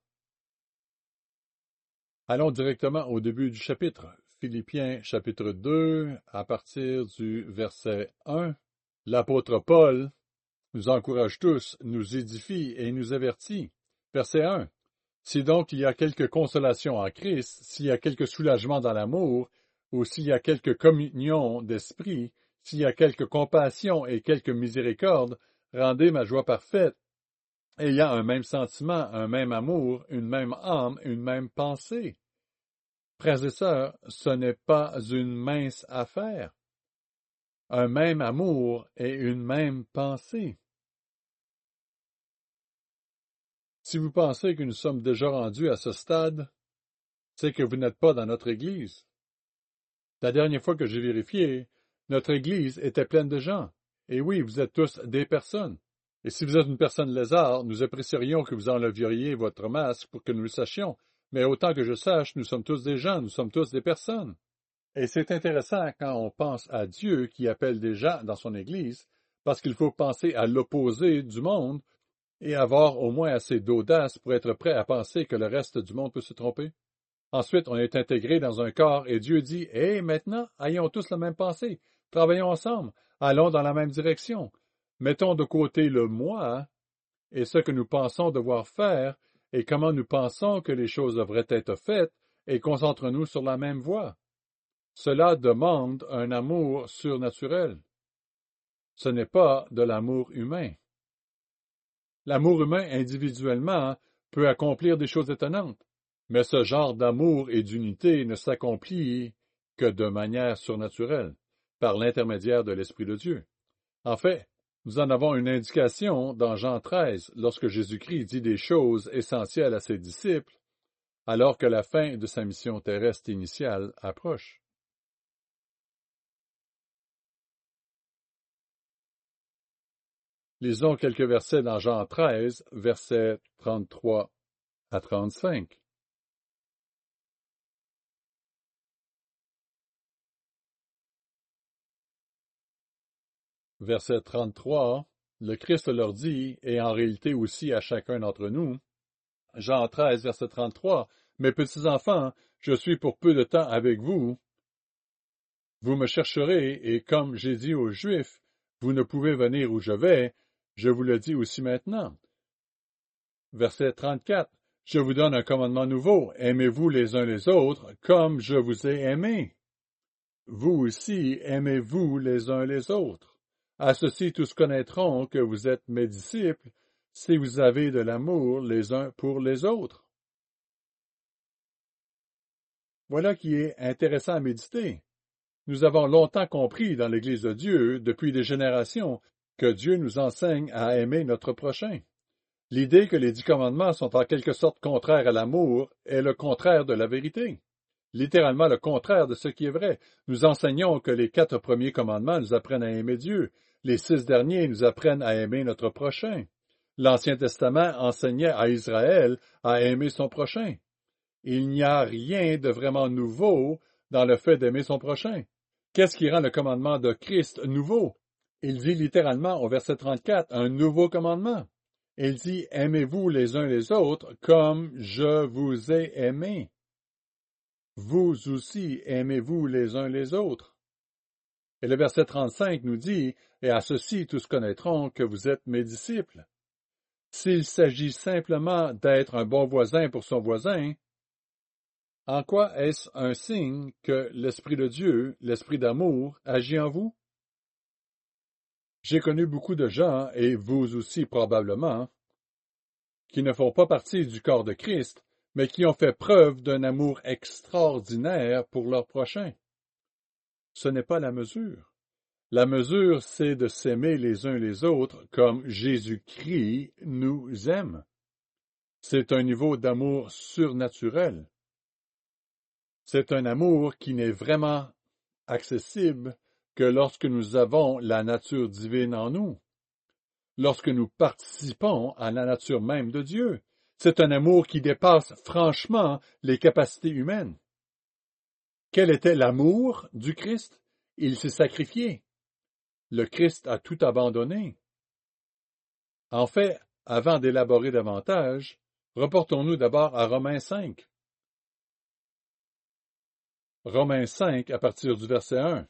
[SPEAKER 1] Allons directement au début du chapitre. Philippiens chapitre deux, à partir du verset un. L'apôtre Paul nous encourage tous, nous édifie et nous avertit. Verset un. Si donc il y a quelque consolation en Christ, s'il y a quelque soulagement dans l'amour, ou s'il y a quelque communion d'esprit, s'il y a quelque compassion et quelque miséricorde, rendez ma joie parfaite, ayant un même sentiment, un même amour, une même âme, une même pensée. Frères et sœurs, ce n'est pas une mince affaire. Un même amour et une même pensée. Si vous pensez que nous sommes déjà rendus à ce stade, c'est que vous n'êtes pas dans notre Église. La dernière fois que j'ai vérifié, notre Église était pleine de gens. Et oui, vous êtes tous des personnes. Et si vous êtes une personne lézard, nous apprécierions que vous enleveriez votre masque pour que nous le sachions. Mais autant que je sache, nous sommes tous des gens, nous sommes tous des personnes. Et c'est intéressant quand on pense à Dieu qui appelle des gens dans son Église, parce qu'il faut penser à l'opposé du monde et avoir au moins assez d'audace pour être prêt à penser que le reste du monde peut se tromper. Ensuite, on est intégré dans un corps et Dieu dit « Hé, maintenant, ayons tous la même pensée, travaillons ensemble, allons dans la même direction. Mettons de côté le moi et ce que nous pensons devoir faire et comment nous pensons que les choses devraient être faites et concentrons-nous sur la même voie. » Cela demande un amour surnaturel. Ce n'est pas de l'amour humain. L'amour humain individuellement peut accomplir des choses étonnantes, mais ce genre d'amour et d'unité ne s'accomplit que de manière surnaturelle, par l'intermédiaire de l'Esprit de Dieu. En fait, nous en avons une indication dans Jean treize, lorsque Jésus-Christ dit des choses essentielles à ses disciples, alors que la fin de sa mission terrestre initiale approche. Lisons quelques versets dans Jean treize, versets trente-trois à trente-cinq. Verset trente-trois, le Christ leur dit, et en réalité aussi à chacun d'entre nous, Jean treize, verset trente-trois, « Mes petits enfants, je suis pour peu de temps avec vous, Vous me chercherez, et comme j'ai dit aux Juifs, vous ne pouvez venir où je vais, je vous le dis aussi maintenant. Verset trente-quatre. Je vous donne un commandement nouveau, aimez-vous les uns les autres, comme je vous ai aimés. Vous aussi, aimez-vous les uns les autres. À ceci tous connaîtront que vous êtes mes disciples, si vous avez de l'amour les uns pour les autres. Voilà qui est intéressant à méditer. Nous avons longtemps compris dans l'Église de Dieu, depuis des générations, que Dieu nous enseigne à aimer notre prochain. L'idée que les dix commandements sont en quelque sorte contraires à l'amour est le contraire de la vérité. Littéralement le contraire de ce qui est vrai. Nous enseignons que les quatre premiers commandements nous apprennent à aimer Dieu. Les six derniers nous apprennent à aimer notre prochain. L'Ancien Testament enseignait à Israël à aimer son prochain. Il n'y a rien de vraiment nouveau dans le fait d'aimer son prochain. Qu'est-ce qui rend le commandement de Christ nouveau? Il dit littéralement au verset trente-quatre, un nouveau commandement. Il dit, aimez-vous les uns les autres comme je vous ai aimé. Vous aussi aimez-vous les uns les autres. Et le verset trente-cinq nous dit, et à ceci tous connaîtront que vous êtes mes disciples. S'il s'agit simplement d'être un bon voisin pour son voisin, en quoi est-ce un signe que l'Esprit de Dieu, l'Esprit d'amour, agit en vous? J'ai connu beaucoup de gens, et vous aussi probablement, qui ne font pas partie du corps de Christ, mais qui ont fait preuve d'un amour extraordinaire pour leur prochain. Ce n'est pas la mesure. La mesure, c'est de s'aimer les uns les autres comme Jésus-Christ nous aime. C'est un niveau d'amour surnaturel. C'est un amour qui n'est vraiment accessible que lorsque nous avons la nature divine en nous, lorsque nous participons à la nature même de Dieu. C'est un amour qui dépasse franchement les capacités humaines. Quel était l'amour du Christ? Il s'est sacrifié. Le Christ a tout abandonné. En fait, avant d'élaborer davantage, reportons-nous d'abord à Romains cinq. Romains cinq à partir du verset un.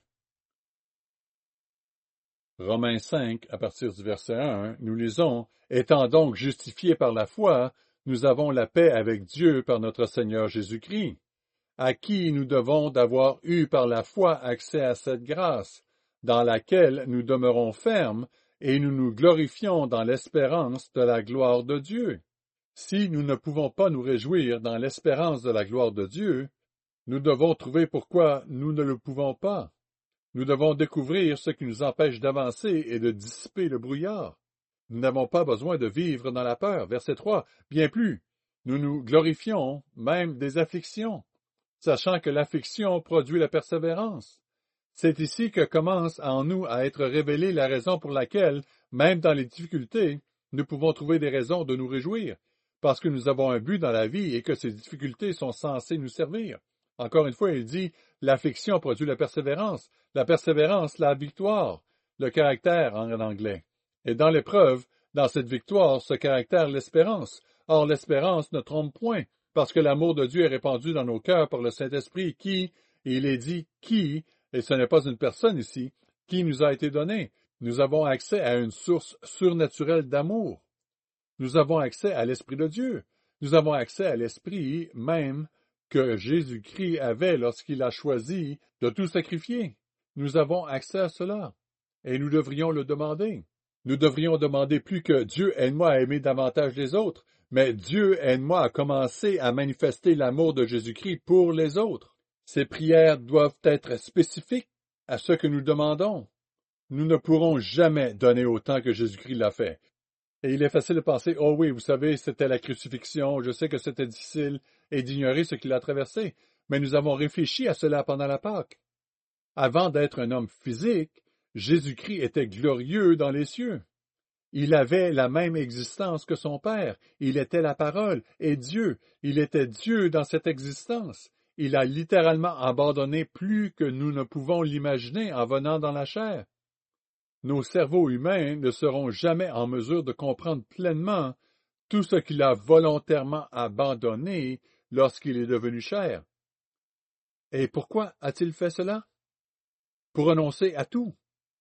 [SPEAKER 1] Romains cinq à partir du verset un, nous lisons, « Étant donc justifiés par la foi, nous avons la paix avec Dieu par notre Seigneur Jésus-Christ, à qui nous devons d'avoir eu par la foi accès à cette grâce, dans laquelle nous demeurons fermes et nous nous glorifions dans l'espérance de la gloire de Dieu. Si nous ne pouvons pas nous réjouir dans l'espérance de la gloire de Dieu, nous devons trouver pourquoi nous ne le pouvons pas. Nous devons découvrir ce qui nous empêche d'avancer et de dissiper le brouillard. Nous n'avons pas besoin de vivre dans la peur. Verset trois. Bien plus, nous nous glorifions même des afflictions, sachant que l'affliction produit la persévérance. C'est ici que commence en nous à être révélée la raison pour laquelle, même dans les difficultés, nous pouvons trouver des raisons de nous réjouir, parce que nous avons un but dans la vie et que ces difficultés sont censées nous servir. Encore une fois, il dit, l'affliction produit la persévérance, la persévérance, la victoire, le caractère en anglais. Et dans l'épreuve, dans cette victoire, ce caractère l'espérance. Or, l'espérance ne trompe point, parce que l'amour de Dieu est répandu dans nos cœurs par le Saint-Esprit qui, et il est dit qui, et ce n'est pas une personne ici, qui nous a été donné. Nous avons accès à une source surnaturelle d'amour. Nous avons accès à l'Esprit de Dieu. Nous avons accès à l'Esprit même que Jésus-Christ avait lorsqu'il a choisi de tout sacrifier. Nous avons accès à cela, et nous devrions le demander. Nous devrions demander plus que Dieu aide-moi à aimer davantage les autres, mais Dieu aide-moi à commencer à manifester l'amour de Jésus-Christ pour les autres. Ces prières doivent être spécifiques à ce que nous demandons. Nous ne pourrons jamais donner autant que Jésus-Christ l'a fait. Et il est facile de penser, oh oui, vous savez, c'était la crucifixion, je sais que c'était difficile, et d'ignorer ce qu'il a traversé, mais nous avons réfléchi à cela pendant la Pâque. Avant d'être un homme physique, Jésus-Christ était glorieux dans les cieux. Il avait la même existence que son Père, il était la parole, et Dieu, il était Dieu dans cette existence. Il a littéralement abandonné plus que nous ne pouvons l'imaginer en venant dans la chair. Nos cerveaux humains ne seront jamais en mesure de comprendre pleinement tout ce qu'il a volontairement abandonné lorsqu'il est devenu chair. Et pourquoi a-t-il fait cela? pour renoncer à tout.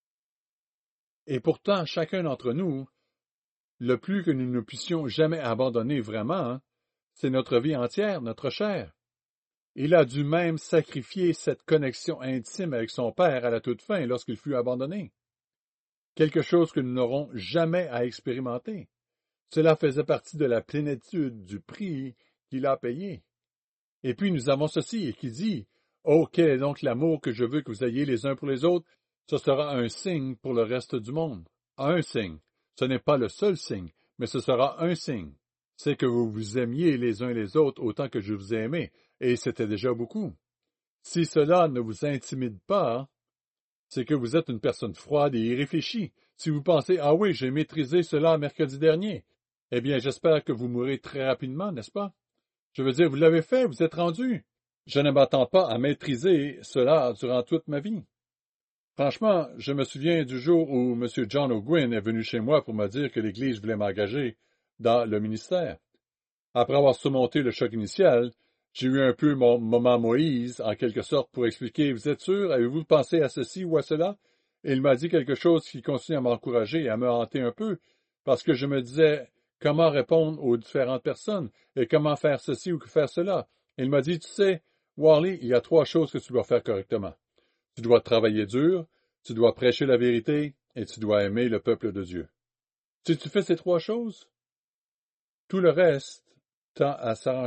[SPEAKER 1] Et pourtant, chacun d'entre nous, le plus que nous ne puissions jamais abandonner vraiment, c'est notre vie entière, notre chair. Il a dû même sacrifier cette connexion intime avec son Père à la toute fin lorsqu'il fut abandonné. Quelque chose que nous n'aurons jamais à expérimenter. Cela faisait partie de la plénitude du prix qu'il a payé. Et puis nous avons ceci, qui dit, « Oh, quel est donc l'amour que je veux que vous ayez les uns pour les autres? Ce sera un signe pour le reste du monde. » Un signe. Ce n'est pas le seul signe, mais ce sera un signe. C'est que vous vous aimiez les uns les autres autant que je vous ai aimé, et c'était déjà beaucoup. Si cela ne vous intimide pas, c'est que vous êtes une personne froide et irréfléchie. Si vous pensez, « Ah oui, j'ai maîtrisé cela mercredi dernier », eh bien, j'espère que vous mourrez très rapidement, n'est-ce pas? Je veux dire, vous l'avez fait, vous êtes rendu. Je ne m'attends pas à maîtriser cela durant toute ma vie. Franchement, je me souviens du jour où M. John O'Gwyn est venu chez moi pour me dire que l'Église voulait m'engager dans le ministère. Après avoir surmonté le choc initial, j'ai eu un peu mon moment Moïse, en quelque sorte, pour expliquer, « Vous êtes sûr? Avez-vous pensé à ceci ou à cela? » Et il m'a dit quelque chose qui continue à m'encourager et à me hanter un peu, parce que je me disais comment répondre aux différentes personnes et comment faire ceci ou faire cela. Et il m'a dit, « Tu sais, Warley, il y a trois choses que tu dois faire correctement. Tu dois travailler dur, tu dois prêcher la vérité et tu dois aimer le peuple de Dieu. Si tu fais ces trois choses, tout le reste tend à s'arranger. »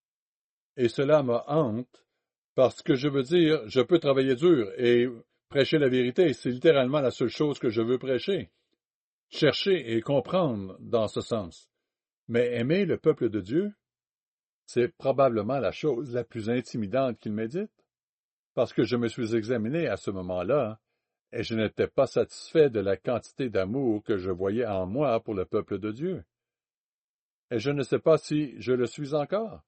[SPEAKER 1] Et cela me hante parce que je veux dire, je peux travailler dur et prêcher la vérité, c'est littéralement la seule chose que je veux prêcher. Chercher et comprendre dans ce sens. Mais aimer le peuple de Dieu, c'est probablement la chose la plus intimidante qu'il m'ait dite, parce que je me suis examiné à ce moment-là, et je n'étais pas satisfait de la quantité d'amour que je voyais en moi pour le peuple de Dieu. Et je ne sais pas si je le suis encore.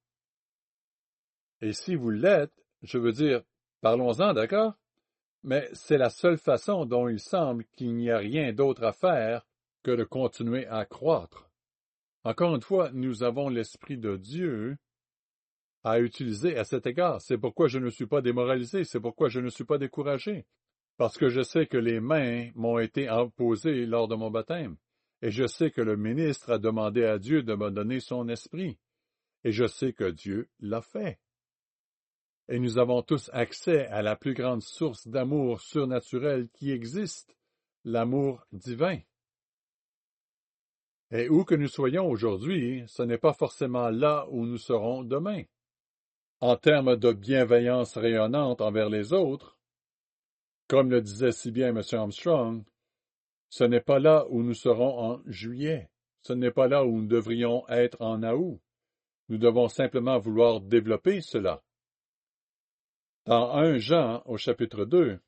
[SPEAKER 1] Et si vous l'êtes, je veux dire, parlons-en, d'accord? Mais c'est la seule façon dont il semble qu'il n'y a rien d'autre à faire que de continuer à croître. Encore une fois, nous avons l'Esprit de Dieu à utiliser à cet égard. C'est pourquoi je ne suis pas démoralisé, c'est pourquoi je ne suis pas découragé. Parce que je sais que les mains m'ont été imposées lors de mon baptême. Et je sais que le ministre a demandé à Dieu de me donner son esprit. Et je sais que Dieu l'a fait. Et nous avons tous accès à la plus grande source d'amour surnaturel qui existe, l'amour divin. Et où que nous soyons aujourd'hui, ce n'est pas forcément là où nous serons demain. En termes de bienveillance rayonnante envers les autres, comme le disait si bien M. Armstrong, ce n'est pas là où nous serons en juillet, ce n'est pas là où nous devrions être en août. Nous devons simplement vouloir développer cela. Dans un Jean, au chapitre deux,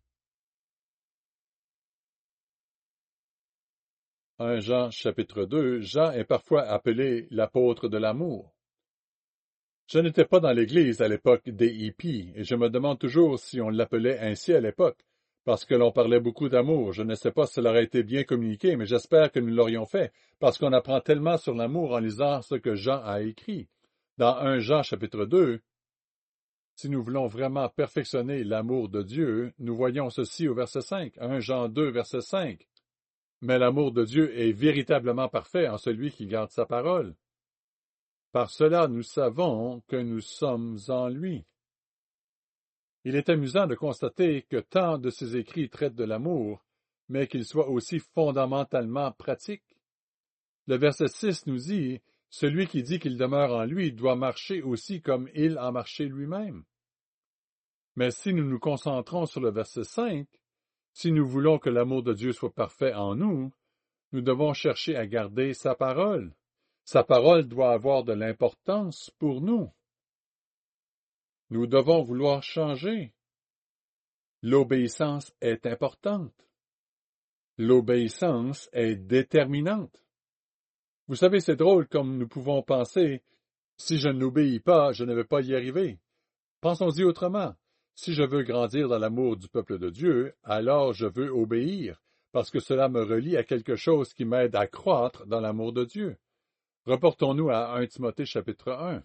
[SPEAKER 1] un Jean, chapitre deux, Jean est parfois appelé l'apôtre de l'amour. Je n'étais pas dans l'Église à l'époque des hippies, et je me demande toujours si on l'appelait ainsi à l'époque, parce que l'on parlait beaucoup d'amour. Je ne sais pas si cela aurait été bien communiqué, mais j'espère que nous l'aurions fait, parce qu'on apprend tellement sur l'amour en lisant ce que Jean a écrit. Dans un Jean, chapitre deux, si nous voulons vraiment perfectionner l'amour de Dieu, nous voyons ceci au verset cinq, un Jean deux, verset cinq. Mais l'amour de Dieu est véritablement parfait en celui qui garde sa parole. Par cela, nous savons que nous sommes en lui. Il est amusant de constater que tant de ces écrits traitent de l'amour, mais qu'ils soient aussi fondamentalement pratiques. Le verset six nous dit, « Celui qui dit qu'il demeure en lui doit marcher aussi comme il a marché lui-même. » Mais si nous nous concentrons sur le verset cinq, si nous voulons que l'amour de Dieu soit parfait en nous, nous devons chercher à garder sa parole. Sa parole doit avoir de l'importance pour nous. Nous devons vouloir changer. L'obéissance est importante. L'obéissance est déterminante. Vous savez, c'est drôle comme nous pouvons penser, si je n'obéis pas, je ne vais pas y arriver. Pensons-y autrement. Si je veux grandir dans l'amour du peuple de Dieu, alors je veux obéir, parce que cela me relie à quelque chose qui m'aide à croître dans l'amour de Dieu. Reportons-nous à un Timothée chapitre un.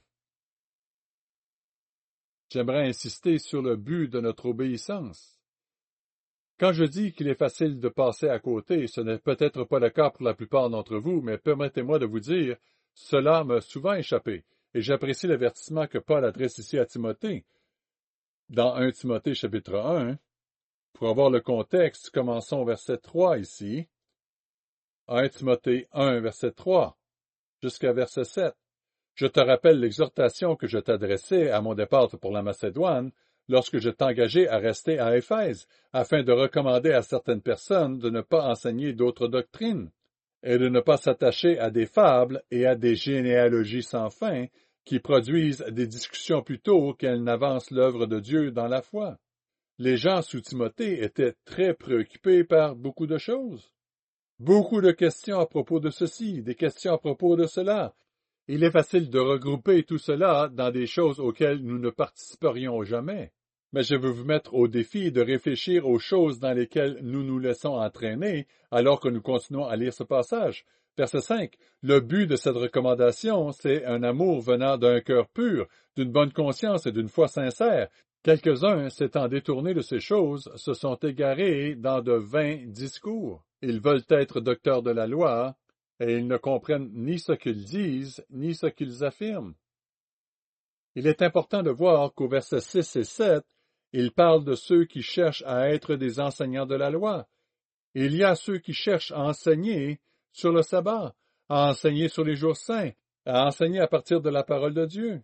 [SPEAKER 1] J'aimerais insister sur le but de notre obéissance. Quand je dis qu'il est facile de passer à côté, ce n'est peut-être pas le cas pour la plupart d'entre vous, mais permettez-moi de vous dire, cela m'a souvent échappé, et j'apprécie l'avertissement que Paul adresse ici à Timothée. Dans Premier Timothée chapitre un, pour avoir le contexte, commençons au verset trois ici. Premier Timothée un, verset trois, jusqu'à verset sept. Je te rappelle l'exhortation que je t'adressais à mon départ pour la Macédoine, lorsque je t'engageai à rester à Éphèse, afin de recommander à certaines personnes de ne pas enseigner d'autres doctrines, et de ne pas s'attacher à des fables et à des généalogies sans fin, qui produisent des discussions plutôt qu'elles n'avancent l'œuvre de Dieu dans la foi. Les gens sous Timothée étaient très préoccupés par beaucoup de choses. Beaucoup de questions à propos de ceci, des questions à propos de cela. Il est facile de regrouper tout cela dans des choses auxquelles nous ne participerions jamais. Mais je veux vous mettre au défi de réfléchir aux choses dans lesquelles nous nous laissons entraîner alors que nous continuons à lire ce passage. Verset cinq. Le but de cette recommandation, c'est un amour venant d'un cœur pur, d'une bonne conscience et d'une foi sincère. Quelques-uns, s'étant détournés de ces choses, se sont égarés dans de vains discours. Ils veulent être docteurs de la loi, et ils ne comprennent ni ce qu'ils disent, ni ce qu'ils affirment. Il est important de voir qu'au verset six et sept, il parle de ceux qui cherchent à être des enseignants de la loi. Il y a ceux qui cherchent à enseigner sur le sabbat, à enseigner sur les jours saints, à enseigner à partir de la parole de Dieu.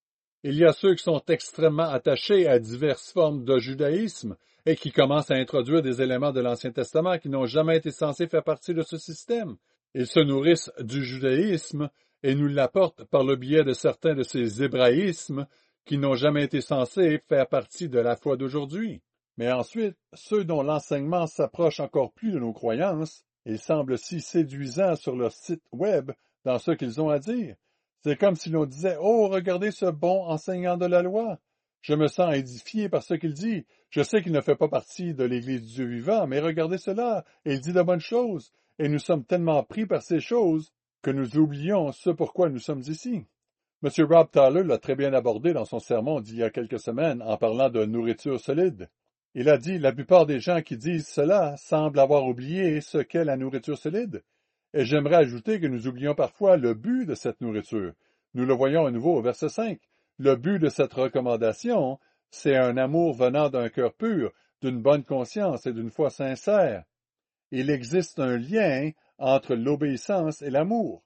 [SPEAKER 1] Il y a ceux qui sont extrêmement attachés à diverses formes de judaïsme et qui commencent à introduire des éléments de l'Ancien Testament qui n'ont jamais été censés faire partie de ce système. Ils se nourrissent du judaïsme et nous l'apportent par le biais de certains de ces hébraïsmes qui n'ont jamais été censés faire partie de la foi d'aujourd'hui. Mais ensuite, ceux dont l'enseignement s'approche encore plus de nos croyances, ils semblent si séduisants sur leur site web dans ce qu'ils ont à dire. C'est comme si l'on disait « Oh, regardez ce bon enseignant de la loi! Je me sens édifié par ce qu'il dit. Je sais qu'il ne fait pas partie de l'Église du Dieu vivant, mais regardez cela, il dit de bonnes choses. Et nous sommes tellement pris par ces choses que nous oublions ce pourquoi nous sommes ici. » M. Rob Tyler l'a très bien abordé dans son sermon d'il y a quelques semaines en parlant de nourriture solide. Il a dit « La plupart des gens qui disent cela semblent avoir oublié ce qu'est la nourriture solide. » Et j'aimerais ajouter que nous oublions parfois le but de cette nourriture. Nous le voyons à nouveau au verset cinq. Le but de cette recommandation, c'est un amour venant d'un cœur pur, d'une bonne conscience et d'une foi sincère. Il existe un lien entre l'obéissance et l'amour.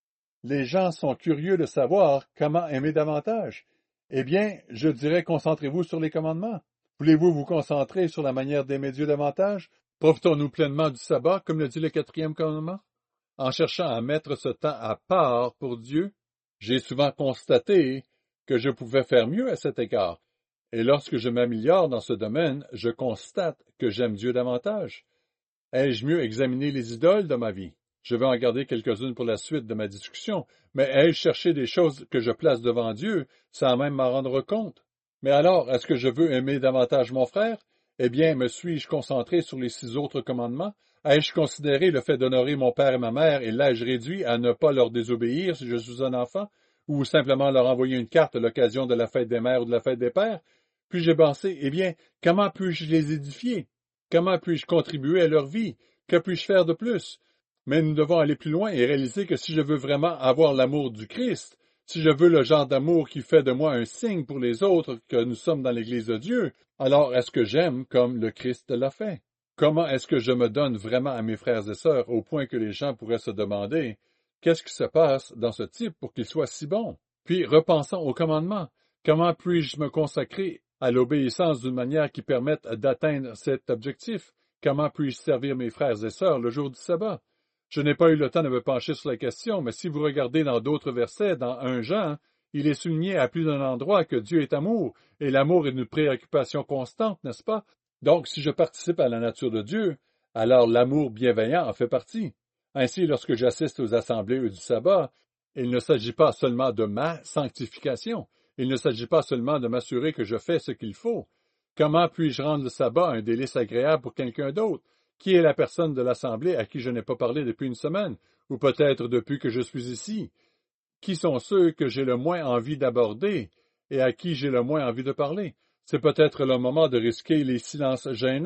[SPEAKER 1] Les gens sont curieux de savoir comment aimer davantage. Eh bien, je dirais concentrez-vous sur les commandements. Voulez-vous vous concentrer sur la manière d'aimer Dieu davantage? Profitons-nous pleinement du sabbat, comme le dit le quatrième commandement? En cherchant à mettre ce temps à part pour Dieu, j'ai souvent constaté que je pouvais faire mieux à cet égard. Et lorsque je m'améliore dans ce domaine, je constate que j'aime Dieu davantage. Ai-je mieux examiné les idoles de ma vie? Je vais en garder quelques-unes pour la suite de ma discussion, mais ai-je cherché des choses que je place devant Dieu sans même m'en rendre compte? Mais alors, est-ce que je veux aimer davantage mon frère? Eh bien, me suis-je concentré sur les six autres commandements? Ai-je considéré le fait d'honorer mon père et ma mère et l'ai-je réduit à ne pas leur désobéir si je suis un enfant, ou simplement leur envoyer une carte à l'occasion de la fête des mères ou de la fête des pères? Puis j'ai pensé, eh bien, comment puis-je les édifier? Comment puis-je contribuer à leur vie? Que puis-je faire de plus? Mais nous devons aller plus loin et réaliser que si je veux vraiment avoir l'amour du Christ, si je veux le genre d'amour qui fait de moi un signe pour les autres que nous sommes dans l'Église de Dieu, alors est-ce que j'aime comme le Christ l'a fait? Comment est-ce que je me donne vraiment à mes frères et sœurs au point que les gens pourraient se demander qu'est-ce qui se passe dans ce type pour qu'il soit si bon? Puis repensons au commandement. Comment puis-je me consacrer à l'obéissance d'une manière qui permette d'atteindre cet objectif? Comment puis-je servir mes frères et sœurs le jour du sabbat? Je n'ai pas eu le temps de me pencher sur la question, mais si vous regardez dans d'autres versets, dans un Jean, il est souligné à plus d'un endroit que Dieu est amour, et l'amour est une préoccupation constante, n'est-ce pas? Donc, si je participe à la nature de Dieu, alors l'amour bienveillant en fait partie. Ainsi, lorsque j'assiste aux assemblées du sabbat, il ne s'agit pas seulement de ma sanctification, il ne s'agit pas seulement de m'assurer que je fais ce qu'il faut. Comment puis-je rendre le sabbat un délice agréable pour quelqu'un d'autre? Qui est la personne de l'assemblée à qui je n'ai pas parlé depuis une semaine, ou peut-être depuis que je suis ici? Qui sont ceux que j'ai le moins envie d'aborder et à qui j'ai le moins envie de parler? C'est peut-être le moment de risquer les silences gênants,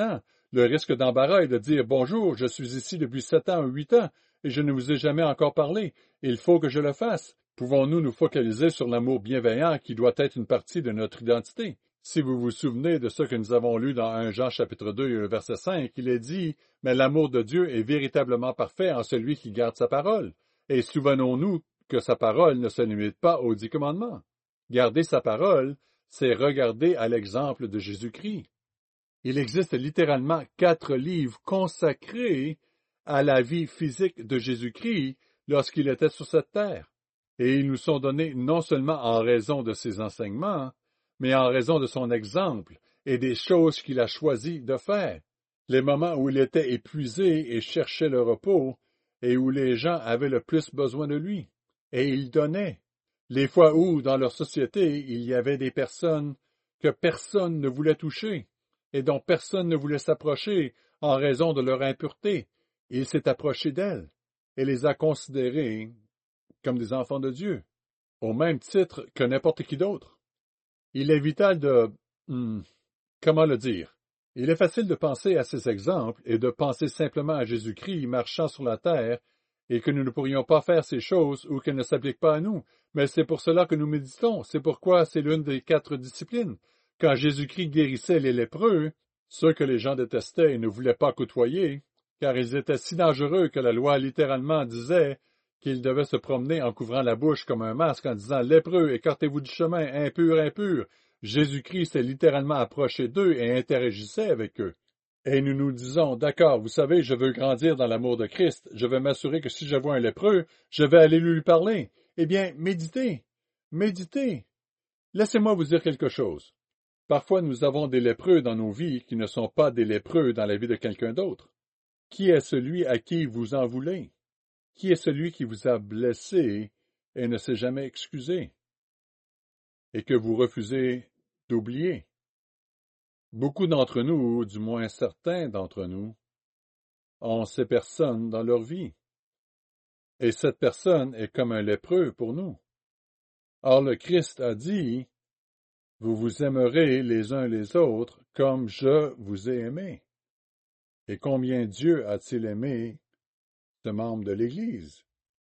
[SPEAKER 1] Le risque d'embarras est de dire « Bonjour, je suis ici depuis sept ans ou huit ans, et je ne vous ai jamais encore parlé. Il faut que je le fasse. » Pouvons-nous nous focaliser sur l'amour bienveillant qui doit être une partie de notre identité? Si vous vous souvenez de ce que nous avons lu dans premier Jean chapitre deux, verset cinq, il est dit « Mais l'amour de Dieu est véritablement parfait en celui qui garde sa parole. » Et souvenons-nous que sa parole ne se limite pas aux dix commandements. Garder sa parole, c'est regarder à l'exemple de Jésus-Christ. Il existe littéralement quatre livres consacrés à la vie physique de Jésus-Christ lorsqu'il était sur cette terre. Et ils nous sont donnés non seulement en raison de ses enseignements, mais en raison de son exemple et des choses qu'il a choisi de faire. Les moments où il était épuisé et cherchait le repos, et où les gens avaient le plus besoin de lui. Et il donnait. Les fois où, dans leur société, il y avait des personnes que personne ne voulait toucher, et dont personne ne voulait s'approcher en raison de leur impureté, il s'est approché d'elles, et les a considérées comme des enfants de Dieu, au même titre que n'importe qui d'autre. Il est vital de... Hmm, comment le dire? Il est facile de penser à ces exemples et de penser simplement à Jésus-Christ marchant sur la terre et que nous ne pourrions pas faire ces choses ou qu'elles ne s'appliquent pas à nous. Mais c'est pour cela que nous méditons. C'est pourquoi c'est l'une des quatre disciplines. Quand Jésus-Christ guérissait les lépreux, ceux que les gens détestaient et ne voulaient pas côtoyer, car ils étaient si dangereux que la loi littéralement disait qu'ils devaient se promener en couvrant la bouche comme un masque en disant « Lépreux, écartez-vous du chemin, impur, impur ». Jésus-Christ s'est littéralement approché d'eux et interagissait avec eux. Et nous nous disons, d'accord, vous savez, je veux grandir dans l'amour de Christ, je vais m'assurer que si je vois un lépreux, je vais aller lui parler. Eh bien, méditez, méditez. Laissez-moi vous dire quelque chose. Parfois, nous avons des lépreux dans nos vies qui ne sont pas des lépreux dans la vie de quelqu'un d'autre. Qui est celui à qui vous en voulez? Qui est celui qui vous a blessé et ne s'est jamais excusé? Et que vous refusez d'oublier. Beaucoup d'entre nous, ou du moins certains d'entre nous, ont ces personnes dans leur vie. Et cette personne est comme un lépreux pour nous. Or le Christ a dit, « Vous vous aimerez les uns les autres comme je vous ai aimé. » Et combien Dieu a-t-il aimé ce membre de l'Église?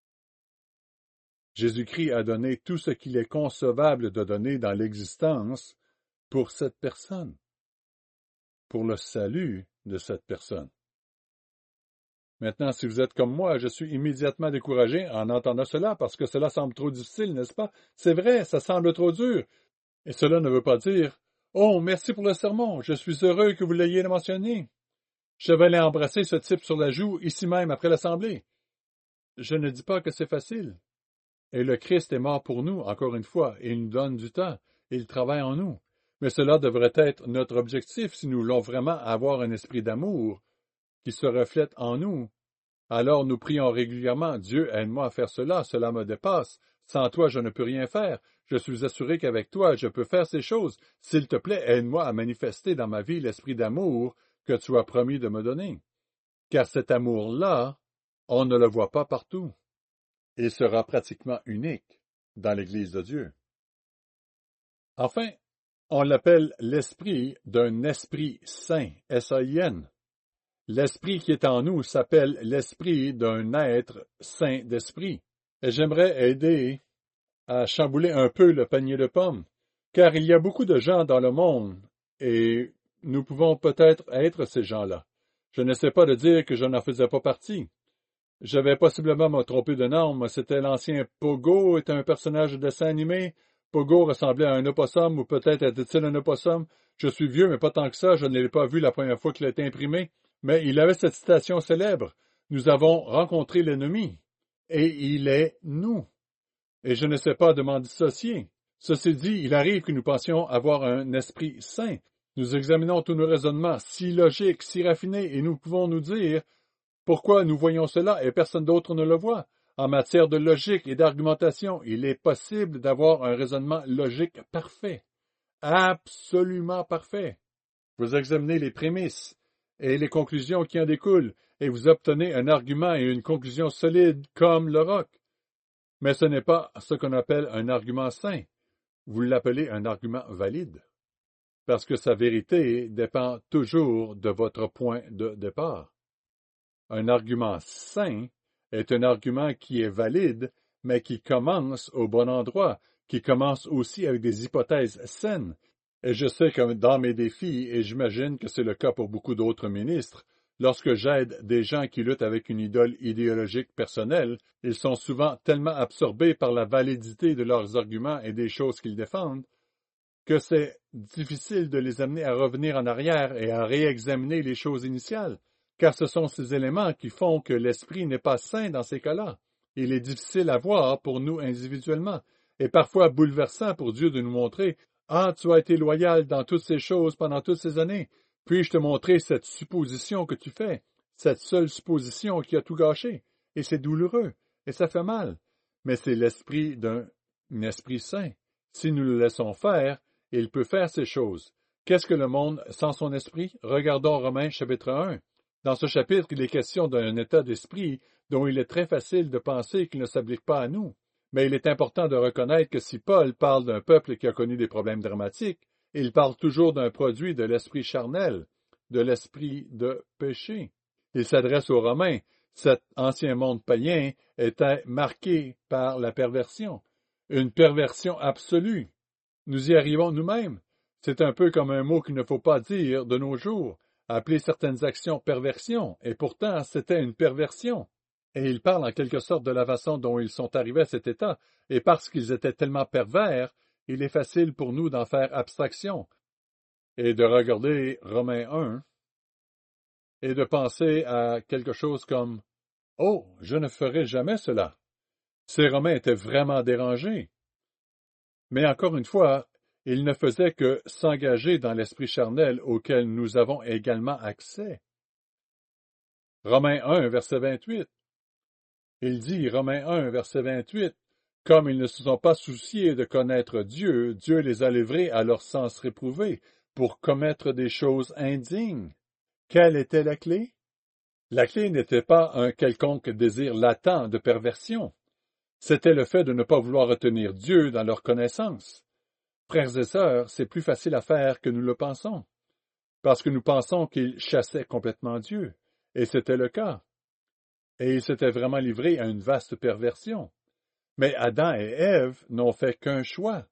[SPEAKER 1] Jésus-Christ a donné tout ce qu'il est concevable de donner dans l'existence pour cette personne, pour le salut de cette personne. Maintenant, si vous êtes comme moi, je suis immédiatement découragé en entendant cela parce que cela semble trop difficile, n'est-ce pas? C'est vrai, ça semble trop dur. Et cela ne veut pas dire « Oh, merci pour le sermon, je suis heureux que vous l'ayez mentionné. Je vais aller embrasser ce type sur la joue ici même après l'Assemblée. » Je ne dis pas que c'est facile. Et le Christ est mort pour nous, encore une fois, et il nous donne du temps, et il travaille en nous. Mais cela devrait être notre objectif si nous voulons vraiment avoir un esprit d'amour qui se reflète en nous. Alors nous prions régulièrement, « Dieu, aide-moi à faire cela, cela me dépasse. Sans toi, je ne peux rien faire. Je suis assuré qu'avec toi, je peux faire ces choses. S'il te plaît, aide-moi à manifester dans ma vie l'esprit d'amour que tu as promis de me donner. » Car cet amour-là, on ne le voit pas partout. Il sera pratiquement unique dans l'Église de Dieu. Enfin, on l'appelle l'esprit d'un esprit saint, S A I N. L'esprit qui est en nous s'appelle l'esprit d'un être saint d'esprit. Et j'aimerais aider à chambouler un peu le panier de pommes, car il y a beaucoup de gens dans le monde, et nous pouvons peut-être être ces gens-là. Je n'essaie pas de dire que je n'en faisais pas partie. Je vais possiblement me tromper de nom, mais c'était l'ancien Pogo, était un personnage de dessin animé. Pogo ressemblait à un opossum, ou peut-être était-il un opossum. Je suis vieux, mais pas tant que ça, je ne l'ai pas vu la première fois qu'il a été imprimé. Mais il avait cette citation célèbre. Nous avons rencontré l'ennemi, et il est nous. Et je ne sais pas de m'en dissocier. Ceci dit, il arrive que nous pensions avoir un esprit saint. Nous examinons tous nos raisonnements si logiques, si raffinés, et nous pouvons nous dire pourquoi nous voyons cela et personne d'autre ne le voit. En matière de logique et d'argumentation, il est possible d'avoir un raisonnement logique parfait. Absolument parfait. Vous examinez les prémices et les conclusions qui en découlent, et vous obtenez un argument et une conclusion solide comme le roc. Mais ce n'est pas ce qu'on appelle un argument sain. Vous l'appelez un argument valide. parce que sa vérité dépend toujours de votre point de départ. Un argument sain est un argument qui est valide, mais qui commence au bon endroit, qui commence aussi avec des hypothèses saines. Et je sais que dans mes défis, et j'imagine que c'est le cas pour beaucoup d'autres ministres, lorsque j'aide des gens qui luttent avec une idole idéologique personnelle, ils sont souvent tellement absorbés par la validité de leurs arguments et des choses qu'ils défendent, que c'est difficile de les amener à revenir en arrière et à réexaminer les choses initiales, car ce sont ces éléments qui font que l'esprit n'est pas sain dans ces cas-là. Il est difficile à voir pour nous individuellement, et parfois bouleversant pour Dieu de nous montrer « Ah, tu as été loyal dans toutes ces choses pendant toutes ces années. Puis-je te montrer cette supposition que tu fais, cette seule supposition qui a tout gâché, et c'est douloureux, et ça fait mal. Mais c'est l'esprit d'un esprit saint. Si nous le laissons faire, il peut faire ces choses. Qu'est-ce que le monde sans son esprit? Regardons Romains chapitre un. Dans ce chapitre, il est question d'un état d'esprit dont il est très facile de penser qu'il ne s'applique pas à nous. Mais il est important de reconnaître que si Paul parle d'un peuple qui a connu des problèmes dramatiques, il parle toujours d'un produit de l'esprit charnel, de l'esprit de péché. Il s'adresse aux Romains. Cet ancien monde païen était marqué par la perversion, une perversion absolue. Nous y arrivons nous-mêmes. C'est un peu comme un mot qu'il ne faut pas dire de nos jours, appeler certaines actions perversion, et pourtant c'était une perversion. Et il parle en quelque sorte de la façon dont ils sont arrivés à cet état, et parce qu'ils étaient tellement pervers, il est facile pour nous d'en faire abstraction, et de regarder Romains un, et de penser à quelque chose comme « Oh, je ne ferai jamais cela ». Ces Romains étaient vraiment dérangés. Mais encore une fois, ils ne faisaient que s'engager dans l'esprit charnel auquel nous avons également accès. Romains un, verset vingt-huit. Il dit, Romains un, verset vingt-huit, « Comme ils ne se sont pas souciés de connaître Dieu, Dieu les a livrés à leur sens réprouvé pour commettre des choses indignes. » Quelle était la clé? La clé n'était pas un quelconque désir latent de perversion. C'était le fait de ne pas vouloir retenir Dieu dans leur connaissance. Frères et sœurs, c'est plus facile à faire que nous le pensons, parce que nous pensons qu'ils chassaient complètement Dieu, et c'était le cas. Et ils s'étaient vraiment livrés à une vaste perversion. Mais Adam et Ève n'ont fait qu'un choix.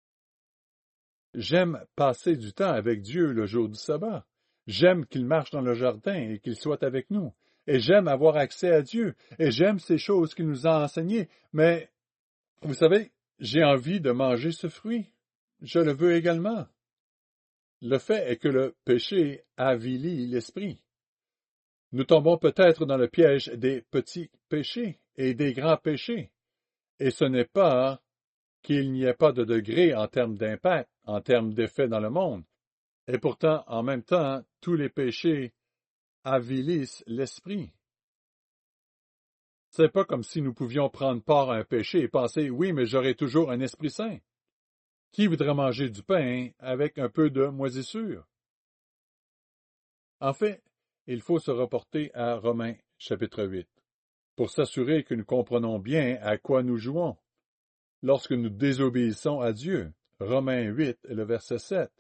[SPEAKER 1] J'aime passer du temps avec Dieu le jour du sabbat. J'aime qu'il marche dans le jardin et qu'il soit avec nous. Et j'aime avoir accès à Dieu. Et j'aime ces choses qu'il nous a enseignées. Mais, vous savez, j'ai envie de manger ce fruit. Je le veux également. Le fait est que le péché avilit l'esprit. Nous tombons peut-être dans le piège des petits péchés et des grands péchés. Et ce n'est pas qu'il n'y ait pas de degré en termes d'impact, en termes d'effet dans le monde. Et pourtant, en même temps, tous les péchés avilissent l'esprit. C'est pas comme si nous pouvions prendre part à un péché et penser, oui, mais j'aurai toujours un esprit saint. Qui voudrait manger du pain avec un peu de moisissure? En fait, il faut se reporter à Romains chapitre huit, pour s'assurer que nous comprenons bien à quoi nous jouons. Lorsque nous désobéissons à Dieu, Romains huit et le verset sept.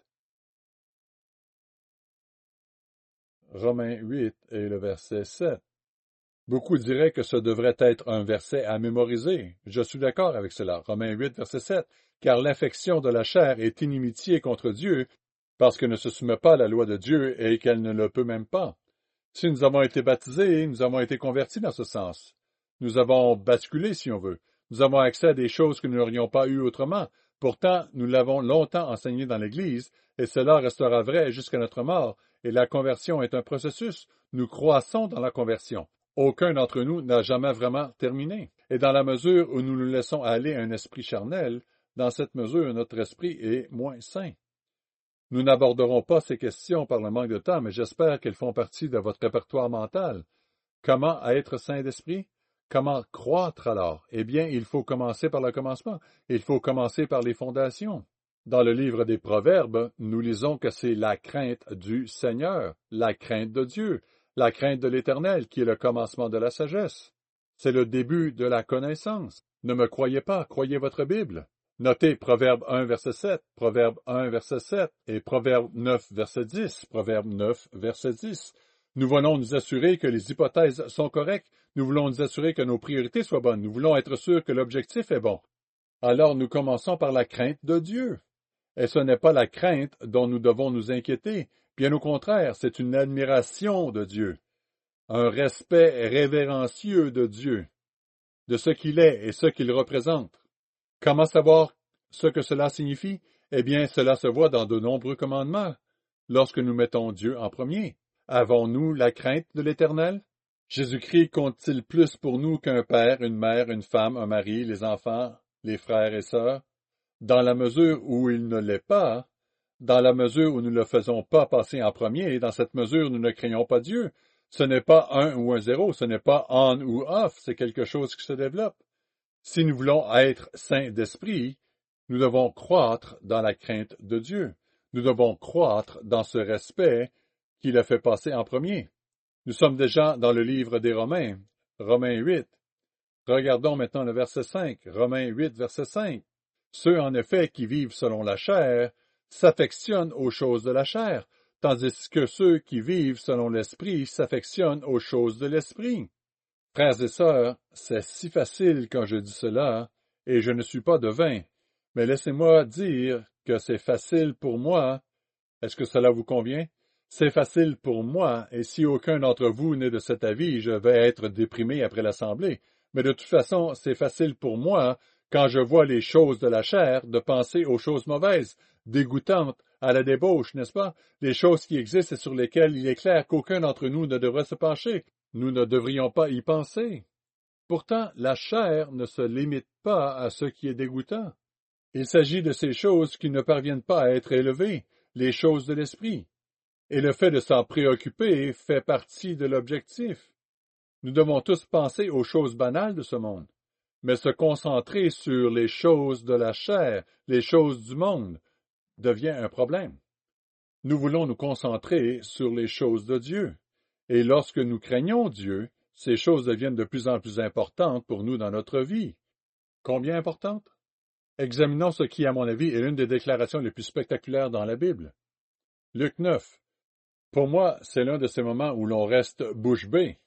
[SPEAKER 1] Romains huit et le verset sept. Beaucoup diraient que ce devrait être un verset à mémoriser. Je suis d'accord avec cela. Romains huit, verset sept. Car l'affection de la chair est inimitié contre Dieu, parce qu'elle ne se soumet pas à la loi de Dieu et qu'elle ne le peut même pas. Si nous avons été baptisés, nous avons été convertis dans ce sens. Nous avons basculé, si on veut. Nous avons accès à des choses que nous n'aurions pas eues autrement. Pourtant, nous l'avons longtemps enseigné dans l'Église, et cela restera vrai jusqu'à notre mort, et la conversion est un processus. Nous croissons dans la conversion. Aucun d'entre nous n'a jamais vraiment terminé. Et dans la mesure où nous nous laissons aller à un esprit charnel, dans cette mesure, notre esprit est moins sain. Nous n'aborderons pas ces questions par le manque de temps, mais j'espère qu'elles font partie de votre répertoire mental. Comment être saint d'esprit? Comment croître alors? Eh bien, il faut commencer par le commencement. Il faut commencer par les fondations. Dans le livre des Proverbes, nous lisons que c'est la crainte du Seigneur, la crainte de Dieu, la crainte de l'Éternel qui est le commencement de la sagesse. C'est le début de la connaissance. Ne me croyez pas, croyez votre Bible. Notez Proverbe un, verset sept, Proverbe un, verset sept et Proverbe neuf, verset dix, Proverbe neuf, verset dix. Nous voulons nous assurer que les hypothèses sont correctes. Nous voulons nous assurer que nos priorités soient bonnes. Nous voulons être sûrs que l'objectif est bon. Alors nous commençons par la crainte de Dieu. Et ce n'est pas la crainte dont nous devons nous inquiéter. Bien au contraire, c'est une admiration de Dieu, un respect révérencieux de Dieu, de ce qu'il est et ce qu'il représente. Comment savoir ce que cela signifie? Eh bien, cela se voit dans de nombreux commandements. Lorsque nous mettons Dieu en premier, avons-nous la crainte de l'Éternel? Jésus-Christ compte-t-il plus pour nous qu'un père, une mère, une femme, un mari, les enfants, les frères et sœurs? Dans la mesure où il ne l'est pas, dans la mesure où nous ne le faisons pas passer en premier, dans cette mesure nous ne craignons pas Dieu. Ce n'est pas un ou un zéro, ce n'est pas on ou off, c'est quelque chose qui se développe. Si nous voulons être saints d'esprit, nous devons croître dans la crainte de Dieu. Nous devons croître dans ce respect qu'il a fait passer en premier. Nous sommes déjà dans le livre des Romains, Romains huit. Regardons maintenant le verset cinq, Romains huit, verset cinq. Ceux, en effet, qui vivent selon la chair, s'affectionnent aux choses de la chair, tandis que ceux qui vivent selon l'esprit s'affectionnent aux choses de l'esprit. Frères et sœurs, c'est si facile quand je dis cela, et je ne suis pas devin, mais laissez-moi dire que c'est facile pour moi. Est-ce que cela vous convient? C'est facile pour moi, et si aucun d'entre vous n'est de cet avis, je vais être déprimé après l'assemblée. Mais de toute façon, c'est facile pour moi, quand je vois les choses de la chair, de penser aux choses mauvaises, dégoûtantes, à la débauche, n'est-ce pas? Les choses qui existent et sur lesquelles il est clair qu'aucun d'entre nous ne devrait se pencher. Nous ne devrions pas y penser. Pourtant, la chair ne se limite pas à ce qui est dégoûtant. Il s'agit de ces choses qui ne parviennent pas à être élevées, les choses de l'esprit. Et le fait de s'en préoccuper fait partie de l'objectif. Nous devons tous penser aux choses banales de ce monde, mais se concentrer sur les choses de la chair, les choses du monde, devient un problème. Nous voulons nous concentrer sur les choses de Dieu. Et lorsque nous craignons Dieu, ces choses deviennent de plus en plus importantes pour nous dans notre vie. Combien importantes? Examinons ce qui, à mon avis, est l'une des déclarations les plus spectaculaires dans la Bible. Luc neuf. Pour moi, c'est l'un de ces moments où l'on reste bouche bée.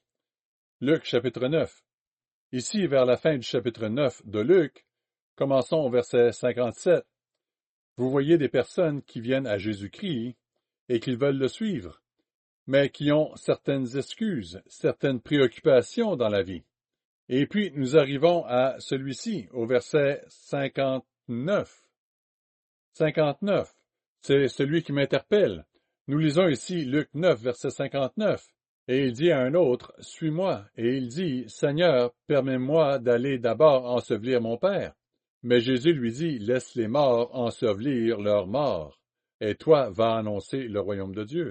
[SPEAKER 1] Luc chapitre neuf. Ici, vers la fin du chapitre neuf de Luc, commençons au verset cinquante-sept. Vous voyez des personnes qui viennent à Jésus-Christ et qui veulent le suivre, mais qui ont certaines excuses, certaines préoccupations dans la vie. Et puis, nous arrivons à celui-ci, au verset cinquante-neuf. cinquante-neuf, c'est celui qui m'interpelle. Nous lisons ici Luc neuf, verset cinquante-neuf. Et il dit à un autre, « Suis-moi. » Et il dit, « Seigneur, permets-moi d'aller d'abord ensevelir mon père. » Mais Jésus lui dit, « Laisse les morts ensevelir leurs morts, et toi va annoncer le royaume de Dieu. »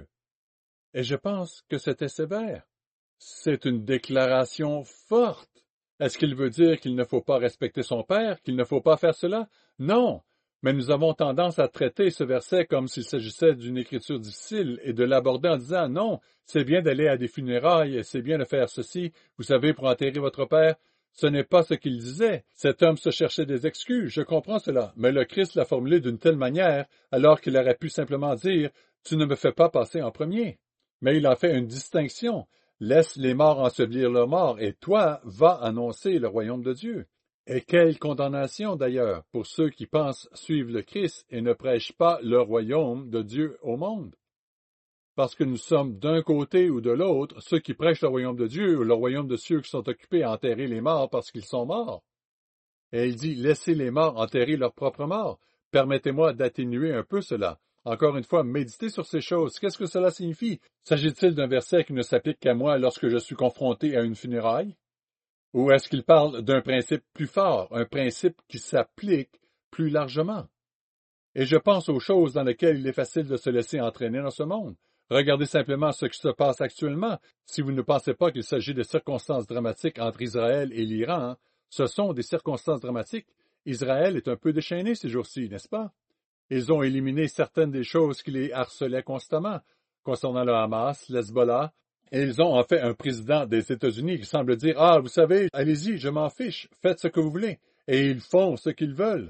[SPEAKER 1] Et je pense que c'était sévère. C'est une déclaration forte. Est-ce qu'il veut dire qu'il ne faut pas respecter son père, qu'il ne faut pas faire cela? Non. Mais nous avons tendance à traiter ce verset comme s'il s'agissait d'une écriture difficile et de l'aborder en disant non, c'est bien d'aller à des funérailles, c'est bien de faire ceci, vous savez, pour enterrer votre père. Ce n'est pas ce qu'il disait. Cet homme se cherchait des excuses, je comprends cela, mais le Christ l'a formulé d'une telle manière, alors qu'il aurait pu simplement dire « Tu ne me fais pas passer en premier ». Mais il a fait une distinction. Laisse les morts ensevelir leurs morts, et toi, va annoncer le royaume de Dieu. Et quelle condamnation d'ailleurs pour ceux qui pensent suivre le Christ et ne prêchent pas le royaume de Dieu au monde. Parce que nous sommes d'un côté ou de l'autre, ceux qui prêchent le royaume de Dieu ou le royaume de ceux qui sont occupés à enterrer les morts parce qu'ils sont morts. Et il dit, laissez les morts enterrer leurs propres morts. Permettez-moi d'atténuer un peu cela. Encore une fois, méditez sur ces choses. Qu'est-ce que cela signifie? S'agit-il d'un verset qui ne s'applique qu'à moi lorsque je suis confronté à une funéraille? Ou est-ce qu'il parle d'un principe plus fort, un principe qui s'applique plus largement? Et je pense aux choses dans lesquelles il est facile de se laisser entraîner dans ce monde. Regardez simplement ce qui se passe actuellement. Si vous ne pensez pas qu'il s'agit de circonstances dramatiques entre Israël et l'Iran, ce sont des circonstances dramatiques. Israël est un peu déchaîné ces jours-ci, n'est-ce pas? Ils ont éliminé certaines des choses qui les harcelaient constamment, concernant le Hamas, l'Hezbollah, et ils ont en fait un président des États-Unis qui semble dire « Ah, vous savez, allez-y, je m'en fiche, faites ce que vous voulez. » Et ils font ce qu'ils veulent.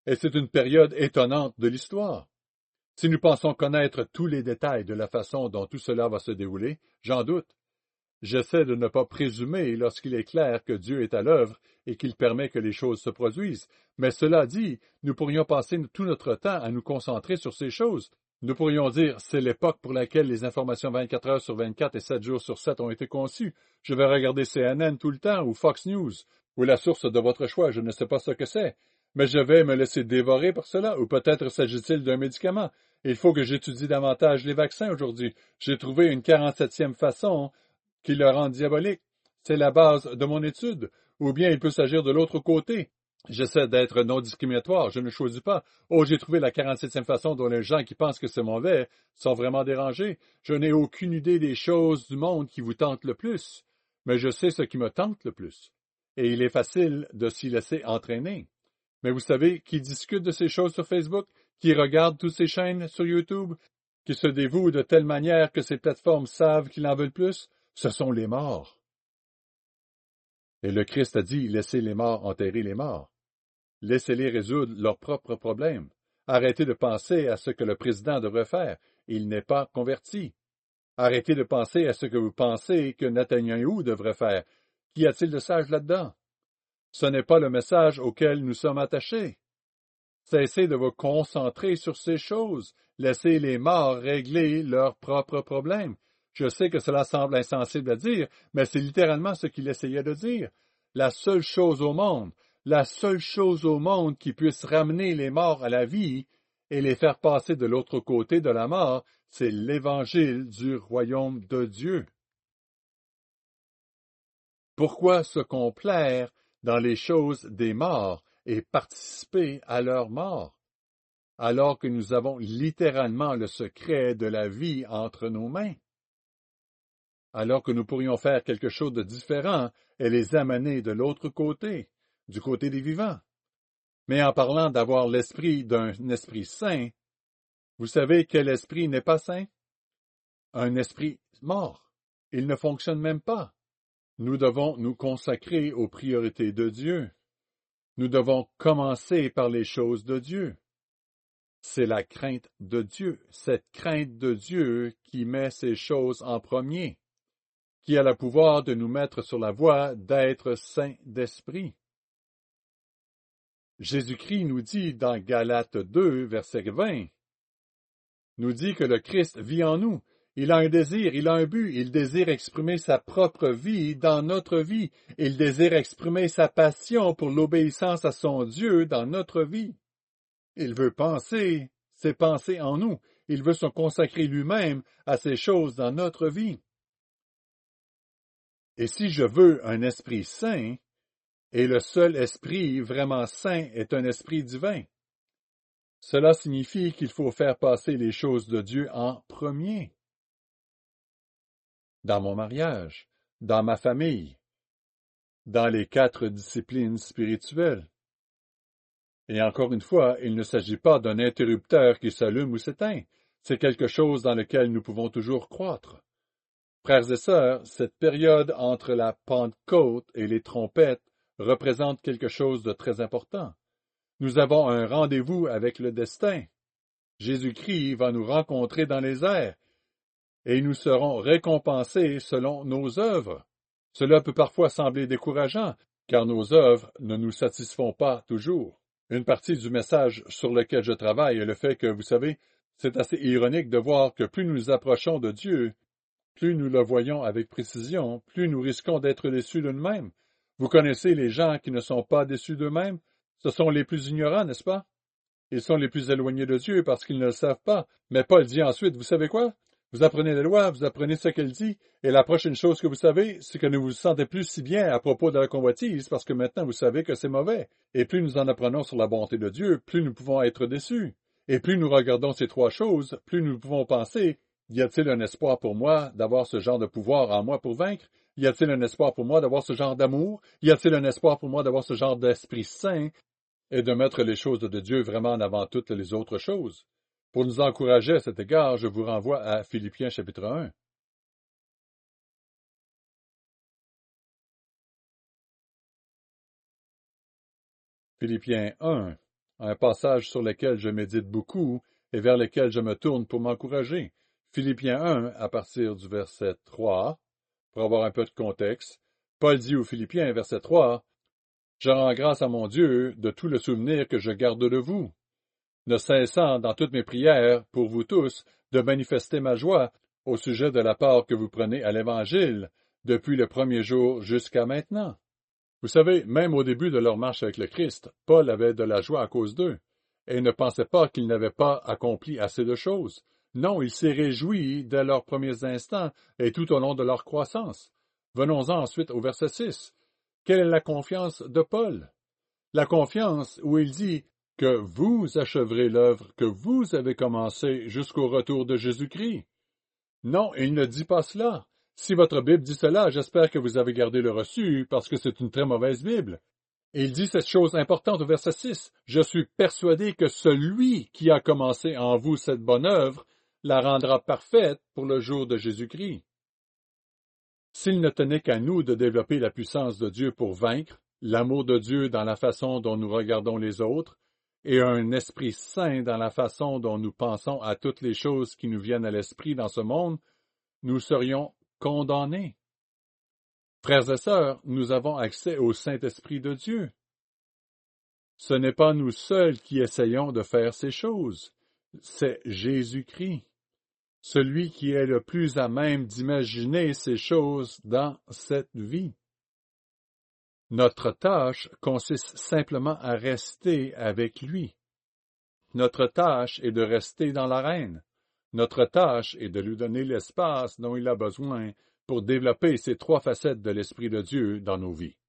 [SPEAKER 1] Et c'est une période étonnante de l'histoire. Si nous pensons connaître tous les détails de la façon dont tout cela va se dérouler, j'en doute. J'essaie de ne pas présumer lorsqu'il est clair que Dieu est à l'œuvre et qu'il permet que les choses se produisent. Mais cela dit, nous pourrions passer tout notre temps à nous concentrer sur ces choses. Nous pourrions dire, c'est l'époque pour laquelle les informations vingt-quatre heures sur vingt-quatre et sept jours sur sept ont été conçues. Je vais regarder C N N tout le temps ou Fox News, ou la source de votre choix, je ne sais pas ce que c'est. Mais je vais me laisser dévorer par cela, ou peut-être s'agit-il d'un médicament. Il faut que j'étudie davantage les vaccins aujourd'hui. J'ai trouvé une quarante-septième façon qui le rend diabolique. C'est la base de mon étude. Ou bien il peut s'agir de l'autre côté. J'essaie d'être non discriminatoire, je ne choisis pas. Oh, j'ai trouvé la quarante-septième façon dont les gens qui pensent que c'est mauvais sont vraiment dérangés. Je n'ai aucune idée des choses du monde qui vous tentent le plus, mais je sais ce qui me tente le plus. Et il est facile de s'y laisser entraîner. Mais vous savez, qui discute de ces choses sur Facebook, qui regarde toutes ces chaînes sur YouTube, qui se dévouent de telle manière que ces plateformes savent qu'ils en veulent plus, ce sont les morts. Et le Christ a dit, laissez les morts enterrer les morts. Laissez-les résoudre leurs propres problèmes. Arrêtez de penser à ce que le président devrait faire. Il n'est pas converti. Arrêtez de penser à ce que vous pensez que Netanyahou devrait faire. Qu'y a-t-il de sage là-dedans? Ce n'est pas le message auquel nous sommes attachés. Cessez de vous concentrer sur ces choses. Laissez les morts régler leurs propres problèmes. Je sais que cela semble insensible à dire, mais c'est littéralement ce qu'il essayait de dire. La seule chose au monde, la seule chose au monde qui puisse ramener les morts à la vie et les faire passer de l'autre côté de la mort, c'est l'évangile du royaume de Dieu. Pourquoi se complaire dans les choses des morts et participer à leur mort, alors que nous avons littéralement le secret de la vie entre nos mains? Alors que nous pourrions faire quelque chose de différent et les amener de l'autre côté, du côté des vivants. Mais en parlant d'avoir l'esprit d'un esprit saint, vous savez quel esprit n'est pas saint? Un esprit mort. Il ne fonctionne même pas. Nous devons nous consacrer aux priorités de Dieu. Nous devons commencer par les choses de Dieu. C'est la crainte de Dieu, cette crainte de Dieu qui met ces choses en premier, qui a le pouvoir de nous mettre sur la voie d'être saints d'esprit. Jésus-Christ nous dit dans Galates deux, verset vingt, nous dit que le Christ vit en nous. Il a un désir, il a un but, il désire exprimer sa propre vie dans notre vie. Il désire exprimer sa passion pour l'obéissance à son Dieu dans notre vie. Il veut penser ses pensées en nous. Il veut se consacrer lui-même à ces choses dans notre vie. Et si je veux un esprit saint, et le seul esprit vraiment saint est un esprit divin, cela signifie qu'il faut faire passer les choses de Dieu en premier. Dans mon mariage, dans ma famille, dans les quatre disciplines spirituelles. Et encore une fois, il ne s'agit pas d'un interrupteur qui s'allume ou s'éteint. C'est quelque chose dans lequel nous pouvons toujours croître. Frères et sœurs, cette période entre la Pentecôte et les trompettes représente quelque chose de très important. Nous avons un rendez-vous avec le destin. Jésus-Christ va nous rencontrer dans les airs, et nous serons récompensés selon nos œuvres. Cela peut parfois sembler décourageant, car nos œuvres ne nous satisfont pas toujours. Une partie du message sur lequel je travaille est le fait que, vous savez, c'est assez ironique de voir que plus nous nous approchons de Dieu, plus nous le voyons avec précision, plus nous risquons d'être déçus de nous-mêmes. Vous connaissez les gens qui ne sont pas déçus d'eux-mêmes? Ce sont les plus ignorants, n'est-ce pas? Ils sont les plus éloignés de Dieu parce qu'ils ne le savent pas. Mais Paul dit ensuite, vous savez quoi? Vous apprenez la loi, vous apprenez ce qu'elle dit, et la prochaine chose que vous savez, c'est que ne vous sentez plus si bien à propos de la convoitise, parce que maintenant vous savez que c'est mauvais. Et plus nous en apprenons sur la bonté de Dieu, plus nous pouvons être déçus. Et plus nous regardons ces trois choses, plus nous pouvons penser, y a-t-il un espoir pour moi d'avoir ce genre de pouvoir en moi pour vaincre? Y a-t-il un espoir pour moi d'avoir ce genre d'amour? Y a-t-il un espoir pour moi d'avoir ce genre d'esprit saint et de mettre les choses de Dieu vraiment en avant toutes les autres choses? Pour nous encourager à cet égard, je vous renvoie à Philippiens chapitre un. Philippiens un, un passage sur lequel je médite beaucoup et vers lequel je me tourne pour m'encourager. Philippiens un, à partir du verset trois, pour avoir un peu de contexte. Paul dit aux Philippiens, verset trois, « Je rends grâce à mon Dieu de tout le souvenir que je garde de vous, ne cessant dans toutes mes prières pour vous tous de manifester ma joie au sujet de la part que vous prenez à l'Évangile depuis le premier jour jusqu'à maintenant. » Vous savez, même au début de leur marche avec le Christ, Paul avait de la joie à cause d'eux, et ne pensait pas qu'ils n'avaient pas accompli assez de choses. Non, il s'est réjoui dès leurs premiers instants et tout au long de leur croissance. Venons-en ensuite au verset six. Quelle est la confiance de Paul? La confiance où il dit que vous acheverez l'œuvre que vous avez commencée jusqu'au retour de Jésus-Christ. Non, il ne dit pas cela. Si votre Bible dit cela, j'espère que vous avez gardé le reçu, parce que c'est une très mauvaise Bible. Et il dit cette chose importante au verset six. « Je suis persuadé que celui qui a commencé en vous cette bonne œuvre la rendra parfaite pour le jour de Jésus-Christ. » S'il ne tenait qu'à nous de développer la puissance de Dieu pour vaincre, l'amour de Dieu dans la façon dont nous regardons les autres, et un esprit saint dans la façon dont nous pensons à toutes les choses qui nous viennent à l'esprit dans ce monde, nous serions condamnés. Frères et sœurs, nous avons accès au Saint-Esprit de Dieu. Ce n'est pas nous seuls qui essayons de faire ces choses, c'est Jésus-Christ, celui qui est le plus à même d'imaginer ces choses dans cette vie. Notre tâche consiste simplement à rester avec lui. Notre tâche est de rester dans l'arène. Notre tâche est de lui donner l'espace dont il a besoin pour développer ces trois facettes de l'Esprit de Dieu dans nos vies.